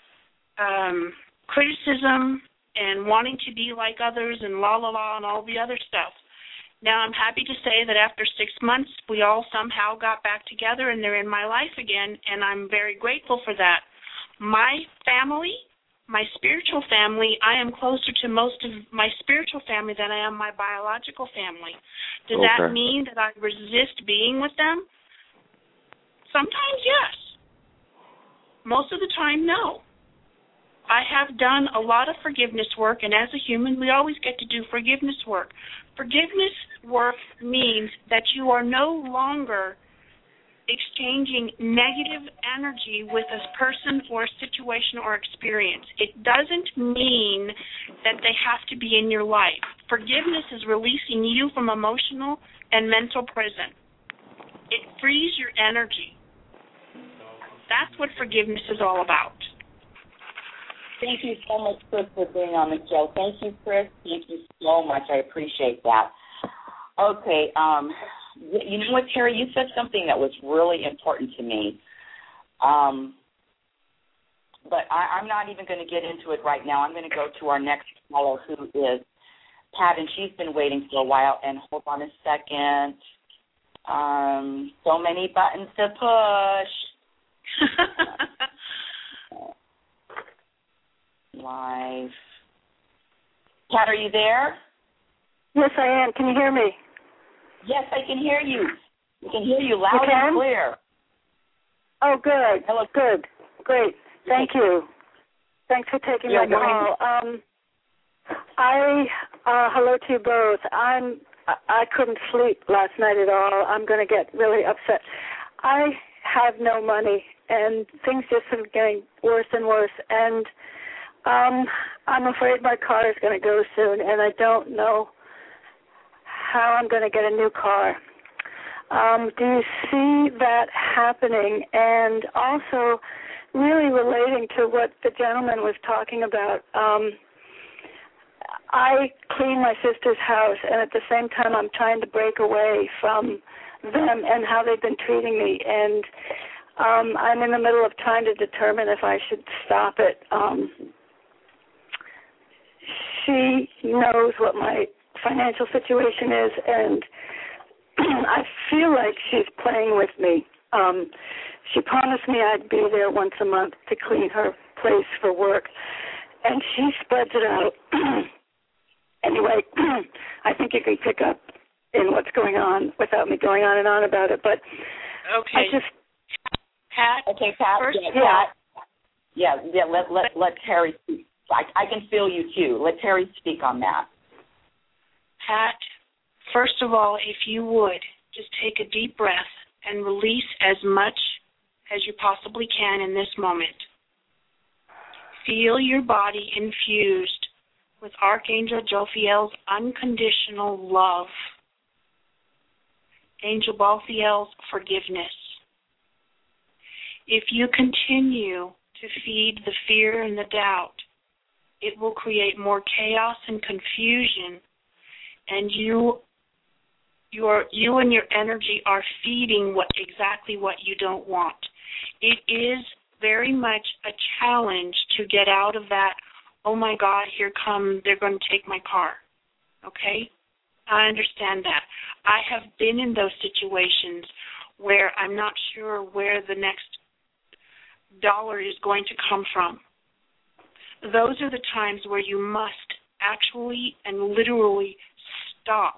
criticism and wanting to be like others and la-la-la and all the other stuff. Now I'm happy to say that after 6 months, we all somehow got back together and they're in my life again, and I'm very grateful for that. My family, my spiritual family, I am closer to most of my spiritual family than I am my biological family. Does that mean that I resist being with them? Sometimes, yes. Most of the time, no. I have done a lot of forgiveness work, and as a human, we always get to do forgiveness work. Forgiveness work means that you are no longer exchanging negative energy with a person or situation or experience. It doesn't mean that they have to be in your life. Forgiveness is releasing you from emotional and mental prison. It frees your energy. That's what forgiveness is all about. Thank you so much, Chris, for being on the show. Thank you, Chris. Thank you so much. I appreciate that. Okay, you know what, Terry? You said something that was really important to me. But I'm not even going to get into it right now. I'm going to go to our next caller, who is Pat, and she's been waiting for a while. And hold on a second. So many buttons to push. Live. Pat, are you there? Yes, I am. Can you hear me? Yes, I can hear you. I can hear you loud and clear. Oh, good. Hello. Good. Great. Thank you. Thanks for taking my call. Hello to you both. I couldn't sleep last night at all. I'm going to get really upset. I have no money, and things just are getting worse and worse. And I'm afraid my car is going to go soon, and I don't know how I'm going to get a new car. Do you see that happening? And also, really relating to what the gentleman was talking about, I clean my sister's house, and at the same time I'm trying to break away from them and how they've been treating me. And I'm in the middle of trying to determine if I should stop it. She knows what my financial situation is, and I feel like she's playing with me. She promised me I'd be there once a month to clean her place for work, and she spreads it out. Anyway, I think you can pick up in what's going on without me going on and on about it. But okay, I just Pat. Okay, Pat. First, Pat. Yeah. Let Terry speak. I can feel you too. Let Terry speak on that. Pat, first of all, if you would, just take a deep breath and release as much as you possibly can in this moment. Feel your body infused with Archangel Jophiel's unconditional love. Angel Bophiel's forgiveness. If you continue to feed the fear and the doubt, it will create more chaos and confusion, and you and your energy are feeding exactly what you don't want. It is very much a challenge to get out of that, oh my God, here come, they're going to take my car. Okay? I understand that. I have been in those situations where I'm not sure where the next dollar is going to come from. Those are the times where you must actually and literally stop.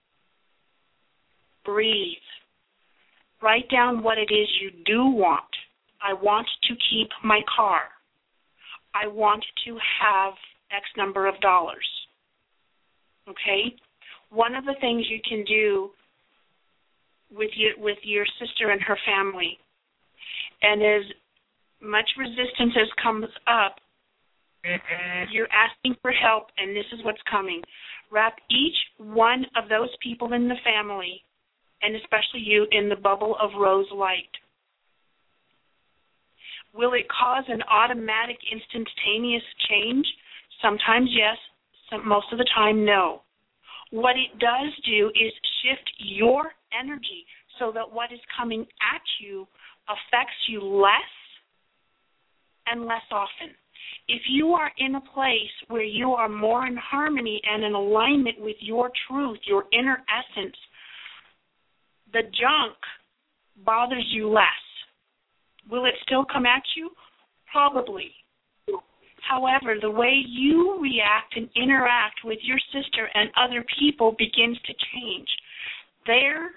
Breathe. Write down what it is you do want. I want to keep my car. I want to have X number of dollars. Okay? One of the things you can do with your sister and her family, and as much resistance as comes up, you're asking for help, and this is what's coming. Wrap each one of those people in the family, and especially you, in the bubble of rose light. Will it cause an automatic, instantaneous change? Sometimes yes, most of the time no. What it does do is shift your energy so that what is coming at you affects you less and less often. If you are in a place where you are more in harmony and in alignment with your truth, your inner essence, the junk bothers you less. Will it still come at you? Probably. However, the way you react and interact with your sister and other people begins to change. Their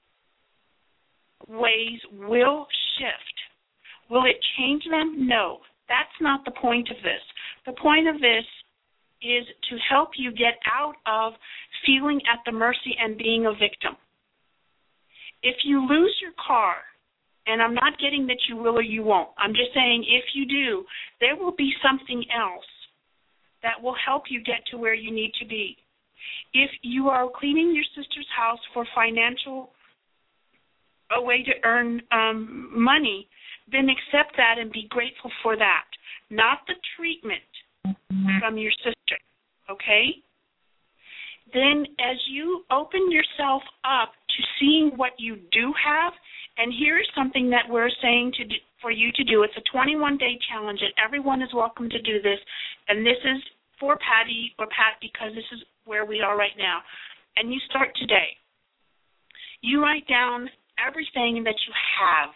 ways will shift. Will it change them? No. That's not the point of this. The point of this is to help you get out of feeling at the mercy and being a victim. If you lose your car, And I'm not getting that you will or you won't. I'm just saying if you do, there will be something else that will help you get to where you need to be. If you are cleaning your sister's house for a way to earn money, then accept that and be grateful for that, not the treatment from your sister, okay? Then as you open yourself up to seeing what you do have, and here's something that we're saying for you to do. It's a 21-day challenge, and everyone is welcome to do this. And this is for Patty or Pat because this is where we are right now. And you start today. You write down everything that you have.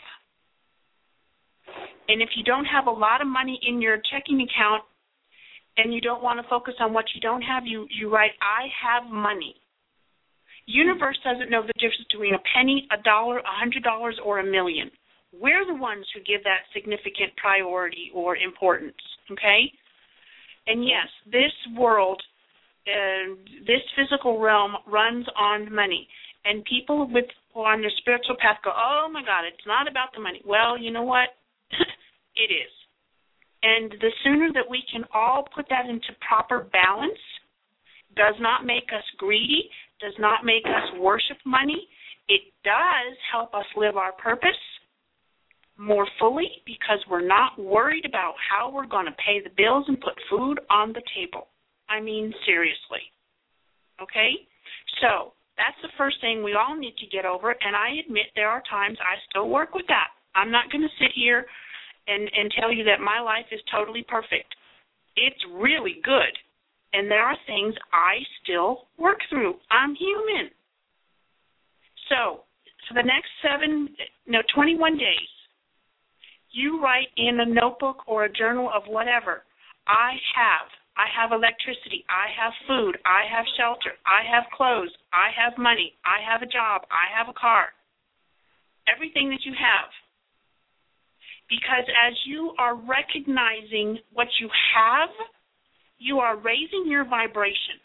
And if you don't have a lot of money in your checking account and you don't want to focus on what you don't have, you write, I have money. Universe doesn't know the difference between a penny, $1, $100, or $1 million. We're the ones who give that significant priority or importance, okay? And yes, this world, this physical realm runs on money. And people who are on their spiritual path go, oh, my God, it's not about the money. Well, you know what? It is. And the sooner that we can all put that into proper balance, does not make us greedy, does not make us worship money. It does help us live our purpose more fully because we're not worried about how we're going to pay the bills and put food on the table. I mean, seriously. Okay? So that's the first thing we all need to get over, and I admit there are times I still work with that. I'm not going to sit here and tell you that my life is totally perfect. It's really good. And there are things I still work through. I'm human. So for the next 21 days, you write in a notebook or a journal of whatever. I have electricity. I have food. I have shelter. I have clothes. I have money. I have a job. I have a car. Everything that you have. Because as you are recognizing what you have, you are raising your vibration.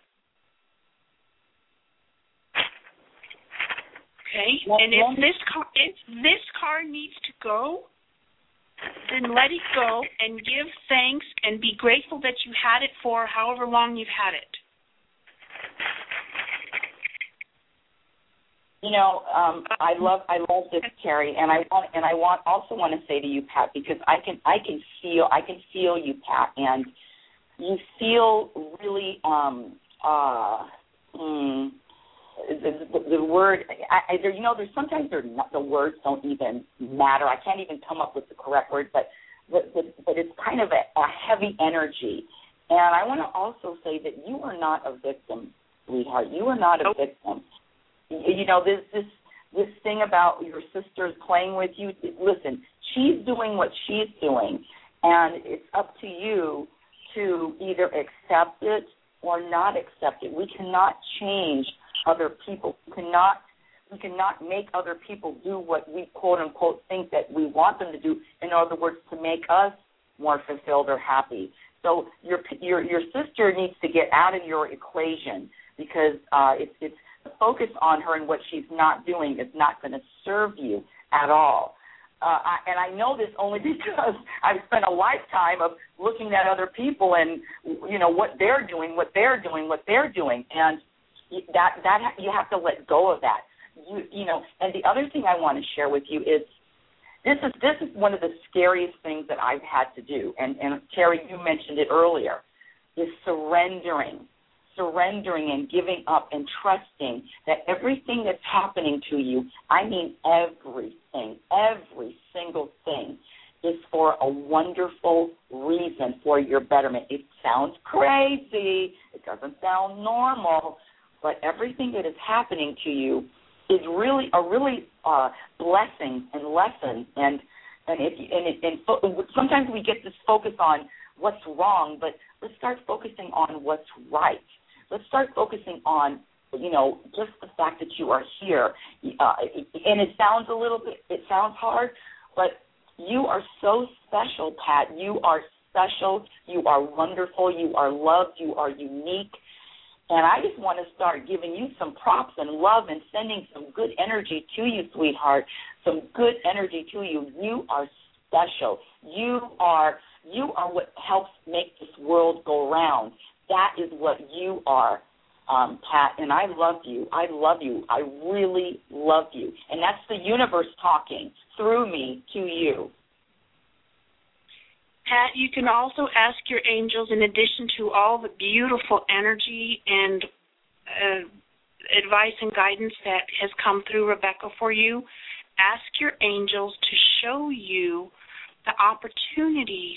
Okay? And if this car needs to go, then let it go and give thanks and be grateful that you had it for however long you've had it. You know, I love this, Terry, and I also want to say to you, Pat, because I can feel you, Pat, and you feel really the word. There's sometimes the words don't even matter. I can't even come up with the correct word, but it's kind of a heavy energy. And I want to also say that you are not a victim, sweetheart. You are not a victim. You know, this thing about your sisters playing with you. Listen, she's doing what she's doing, and it's up to you to either accept it or not accept it. We cannot change other people. We cannot make other people do what we quote unquote think that we want them to do. In other words, to make us more fulfilled or happy. So your sister needs to get out of your equation because it's the focus on her and what she's not doing is not going to serve you at all. And I know this only because I've spent a lifetime of looking at other people and, you know, what they're doing, and that you have to let go of that. You know, and the other thing I want to share with you is this is one of the scariest things that I've had to do, and Terry, you mentioned it earlier, is surrendering and giving up and trusting that everything that's happening to you, I mean everything, every single thing, is for a wonderful reason, for your betterment. It sounds crazy. It doesn't sound normal. But everything that is happening to you is really a blessing and lesson. And sometimes we get this focus on what's wrong, but let's start focusing on what's right. Let's start focusing on, you know, just the fact that you are here. And it sounds hard, but you are so special, Pat. You are special. You are wonderful. You are loved. You are unique. And I just want to start giving you some props and love and sending some good energy to you, sweetheart, some good energy to you. You are special. You are what helps make this world go round. That is what you are, Pat, and I love you. I love you. I really love you. And that's the universe talking through me to you. Pat, you can also ask your angels, in addition to all the beautiful energy and advice and guidance that has come through Rebecca for you, ask your angels to show you the opportunities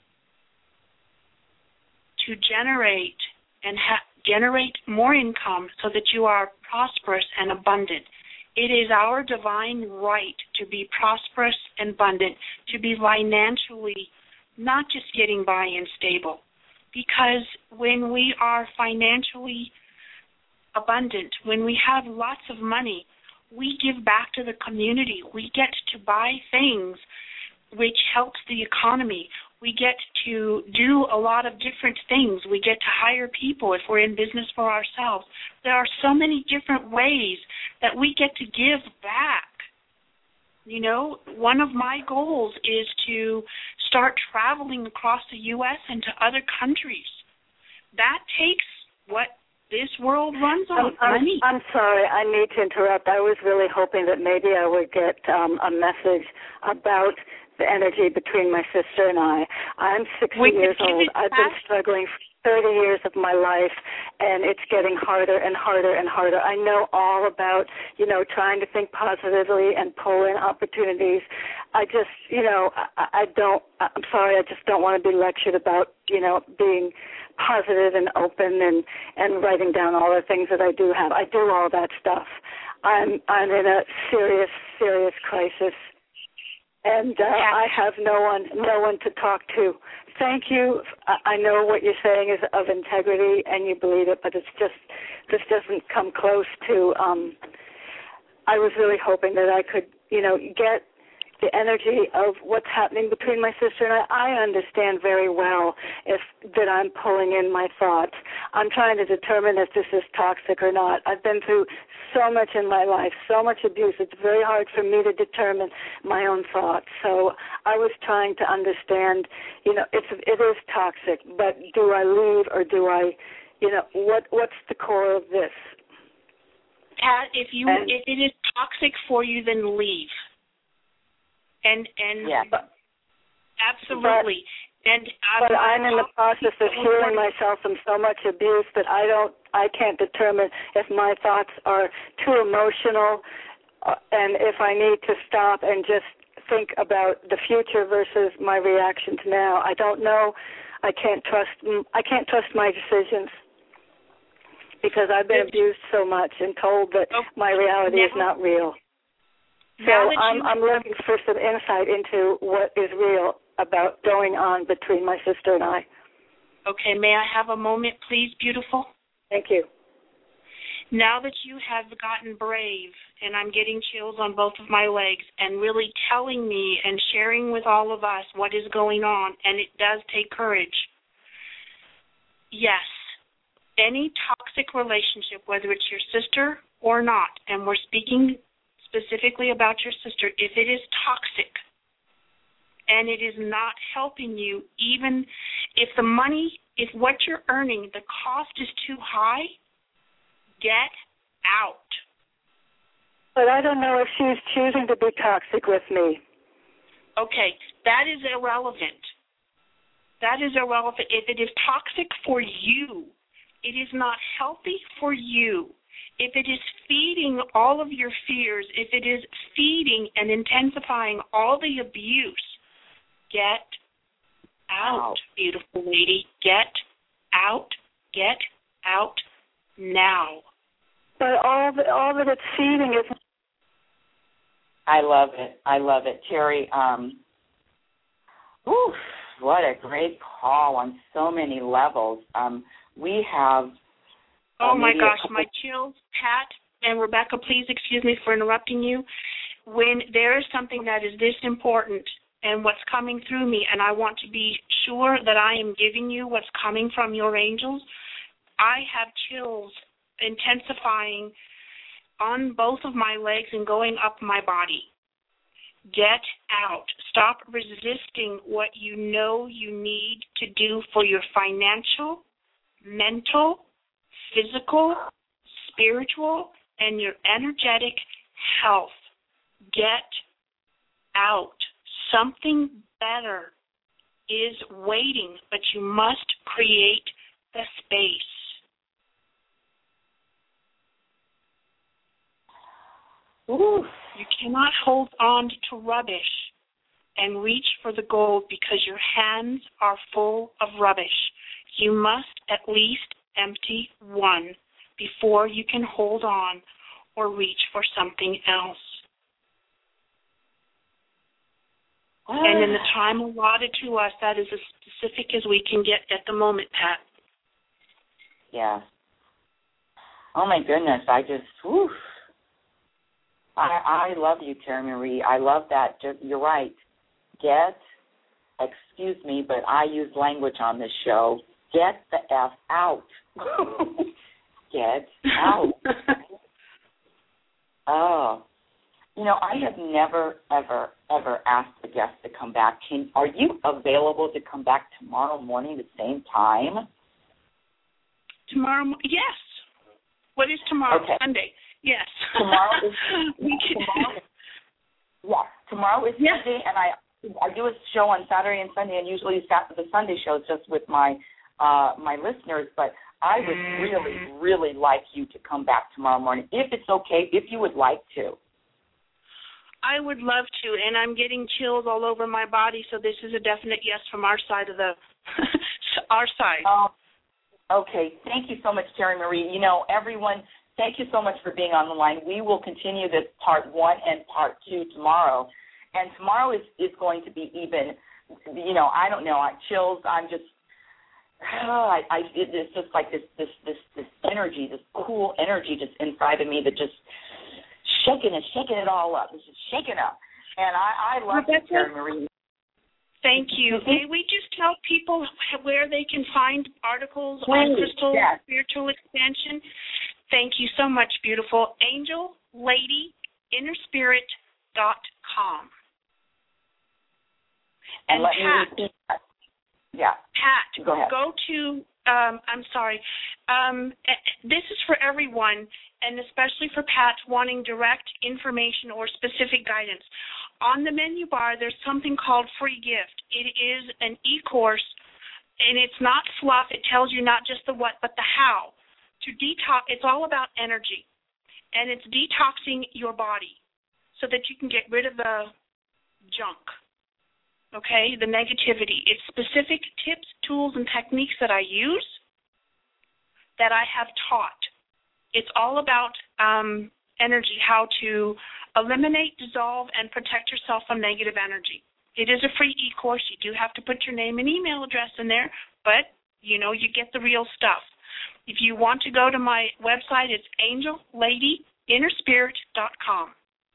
to generate and generate more income so that you are prosperous and abundant. It is our divine right to be prosperous and abundant, to be financially not just getting by and stable. Because when we are financially abundant, when we have lots of money, we give back to the community. We get to buy things which helps the economy. We get to do a lot of different things. We get to hire people if we're in business for ourselves. There are so many different ways that we get to give back. You know, one of my goals is to start traveling across the U.S. and to other countries. That takes what this world runs on, money. I'm sorry, I need to interrupt. I was really hoping that maybe I would get a message about the energy between my sister and I. I'm 60 years old. I've been struggling for 30 years of my life, and it's getting harder and harder and harder. I know all about, trying to think positively and pull in opportunities. I just, I'm sorry, I just don't want to be lectured about, being positive and open and writing down all the things that I do have. I do all that stuff. I'm in a serious, serious crisis. And I have no one to talk to. Thank you. I know what you're saying is of integrity, and you believe it, but it's just this doesn't come close to. I was really hoping that I could, get the energy of what's happening between my sister and I understand very well that I'm pulling in my thoughts. I'm trying to determine if this is toxic or not. I've been through so much in my life, so much abuse. It's very hard for me to determine my own thoughts. So I was trying to understand, it is toxic, but do I leave or do I, what's the core of this? Pat, if it is toxic for you, then leave. And yeah. Absolutely. But I'm in the process of healing myself from so much abuse that I can't determine if my thoughts are too emotional and if I need to stop and just think about the future versus my reactions now. I don't know. I can't trust my decisions because I've been abused so much and told that my reality is not real. So I'm looking for some insight into what is real about going on between my sister and I. Okay, may I have a moment, please, beautiful? Thank you. Now that you have gotten brave, and I'm getting chills on both of my legs, and really telling me and sharing with all of us what is going on, and it does take courage. Yes, any toxic relationship, whether it's your sister or not, and we're speaking specifically about your sister, if it is toxic and it is not helping you, even if if what you're earning, the cost is too high, get out. But I don't know if she's choosing to be toxic with me. Okay, that is irrelevant. That is irrelevant. If it is toxic for you, it is not healthy for you. If it is feeding all of your fears, if it is feeding and intensifying all the abuse, get out, beautiful lady. Get out. Get out now. But all that it's feeding is... I love it. I love it. Terry, what a great call on so many levels. We have... Oh, my gosh, my chills. Pat and Rebecca, please excuse me for interrupting you. When there is something that is this important and what's coming through me, and I want to be sure that I am giving you what's coming from your angels, I have chills intensifying on both of my legs and going up my body. Get out. Stop resisting what you know you need to do for your financial, mental, physical, spiritual, and your energetic health. Get out. Something better is waiting, but you must create the space. Ooh. You cannot hold on to rubbish and reach for the gold because your hands are full of rubbish. You must at least empty one before you can hold on or reach for something else. And in the time allotted to us, that is as specific as we can get at the moment, Pat. Yeah. Oh, my goodness. I just, whew. I love you, Terry Marie. I love that. You're right. Excuse me, but I use language on this show. Get the F out. Get out. Oh. You know, I have never, ever, ever asked a guest to come back. Are you available to come back tomorrow morning at the same time? Yes. What is tomorrow? Okay. Sunday. Yes. Tomorrow is Sunday, and I do a show on Saturday and Sunday, and usually the Sunday show is just with my listeners. But I would really, really like you to come back tomorrow morning, if it's okay, if you would like to. I would love to, and I'm getting chills all over my body, so this is a definite yes from our side of the our side. Okay. Thank you so much, Terry Marie. You know, everyone, thank you so much for being on the line. We will continue this part 1 and part 2 tomorrow, and tomorrow is going to be even, you know, I don't know, chills. I'm just, it's just like this energy, this cool energy just inside of me that just shaking it all up. It's just shaking up. And I love Rebecca, Terry Marie. Thank you. May we just tell people where they can find articles on crystal spiritual expansion? Thank you so much, beautiful. AngelLadyInnerSpirit.com. And let me repeat that. Yeah. Pat, go ahead. Go to, I'm sorry, this is for everyone, and especially for Pat wanting direct information or specific guidance. On the menu bar, there's something called Free Gift. It is an e-course, and it's not fluff. It tells you not just the what, but the how. To detox, it's all about energy, and it's detoxing your body so that you can get rid of the junk, okay, the negativity. It's specific tips, tools, and techniques that I use that I have taught. It's all about energy, how to eliminate, dissolve, and protect yourself from negative energy. It is a free e-course. You do have to put your name and email address in there, but, you know, you get the real stuff. If you want to go to my website, it's AngelLadyInnerSpirit.com.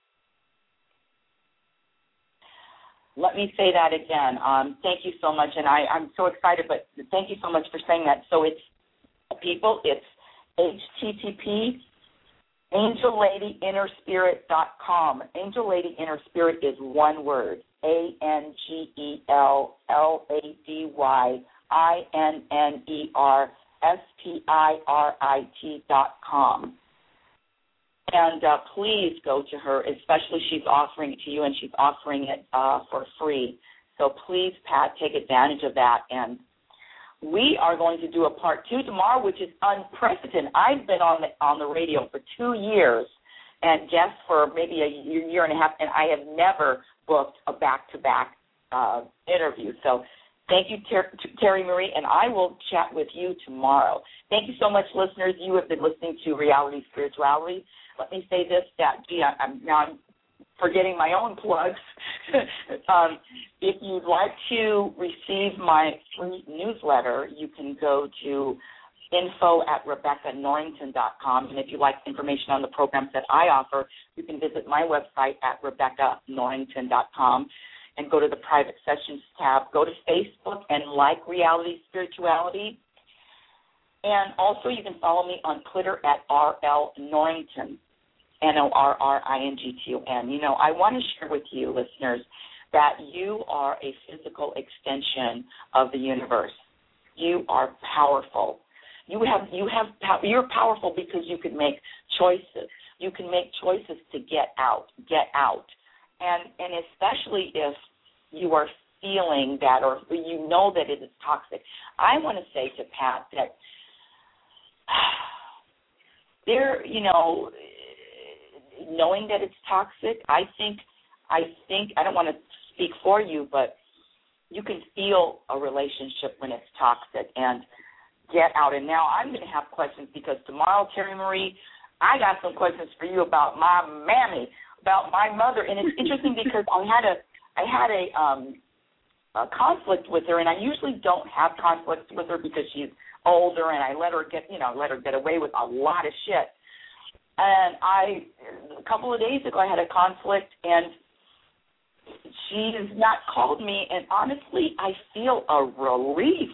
Let me say that again. Thank you so much, and I'm so excited, but thank you so much for saying that. So it's, people, it's HTTP AngelLadyInnerSpirit.com. Angel Lady Inner Spirit is one word. AngelLadyInnerSpirit.com. And please go to her, especially she's offering it to you, and she's offering it for free. So please, Pat, take advantage of that. And we are going to do a part 2 tomorrow, which is unprecedented. I've been on the radio for 2 years and guest for maybe a year and a half, and I have never booked a back-to-back interview. So thank you, Terry Marie, and I will chat with you tomorrow. Thank you so much, listeners. You have been listening to Reality Spirituality. Let me say this, that, I'm forgetting my own plugs. If you'd like to receive my free newsletter, you can go to info@RebeccaNorrington.com. And if you'd like information on the programs that I offer, you can visit my website at RebeccaNorrington.com and go to the private sessions tab. Go to Facebook and like Reality Spirituality. And also you can follow me on Twitter at RL Norrington, Norrington. You know, I want to share with you, listeners, that you are a physical extension of the universe. You are powerful. You're powerful because you can make choices. You can make choices to get out. And especially if you are feeling that or you know that it is toxic. I want to say to Pat that there, you know, knowing that it's toxic, I think I don't want to speak for you, but you can feel a relationship when it's toxic and get out. And now I'm going to have questions because tomorrow, Terry Marie, I got some questions for you about my mammy, about my mother. And it's interesting because I had a conflict with her, and I usually don't have conflicts with her because she's older, and I let her get away with a lot of shit. And a couple of days ago, I had a conflict, and she has not called me, and honestly, I feel a relief.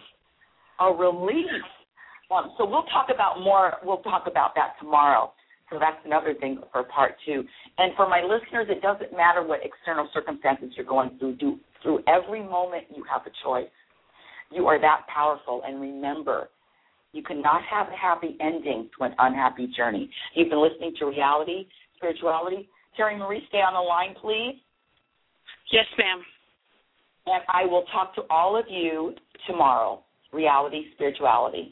So we'll talk about that tomorrow. So that's another thing for part 2. And for my listeners, it doesn't matter what external circumstances you're going through. Through every moment, you have a choice. You are that powerful. And remember, you cannot have a happy ending to an unhappy journey. You've been listening to Reality, Spirituality. Terry Marie, stay on the line, please. Yes, ma'am. And I will talk to all of you tomorrow. Reality, Spirituality.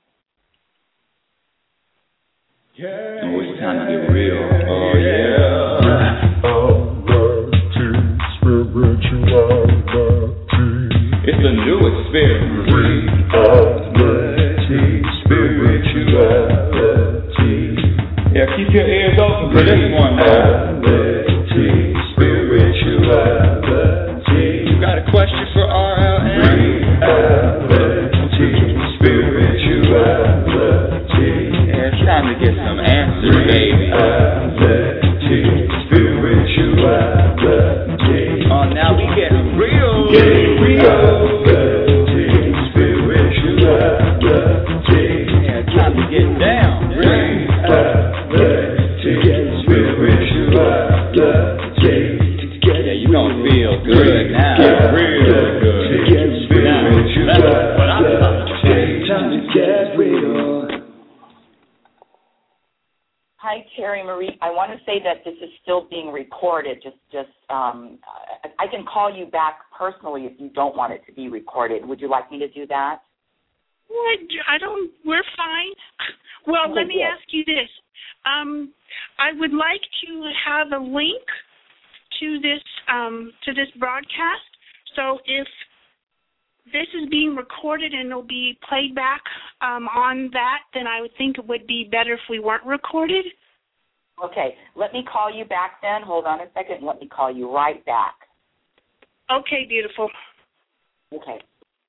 Yeah. Oh, it's time to get real. Oh, yeah. It's a new experience. Spirituality. Yeah, keep your ears open for this one now. Spirituality. You got a question for RLN? Spirituality. Yeah, it's time to get some answers, baby. Spirituality. Oh, now we getting real. Spirituality. Yeah, it's time to get down. Yeah, you gonna feel good now. Real good. That's what I'm talking about. Time to get real. Hi, Terry Marie. I want to say that this is still being recorded. I can call you back personally if you don't want it to be recorded. Would you like me to do that? We're fine. Well, let me ask you this. I would like to have a link to this broadcast. So if this is being recorded and it'll be played back on that, then I would think it would be better if we weren't recorded. Okay, let me call you back then. Hold on a second. Let me call you right back. Okay, beautiful. Okay.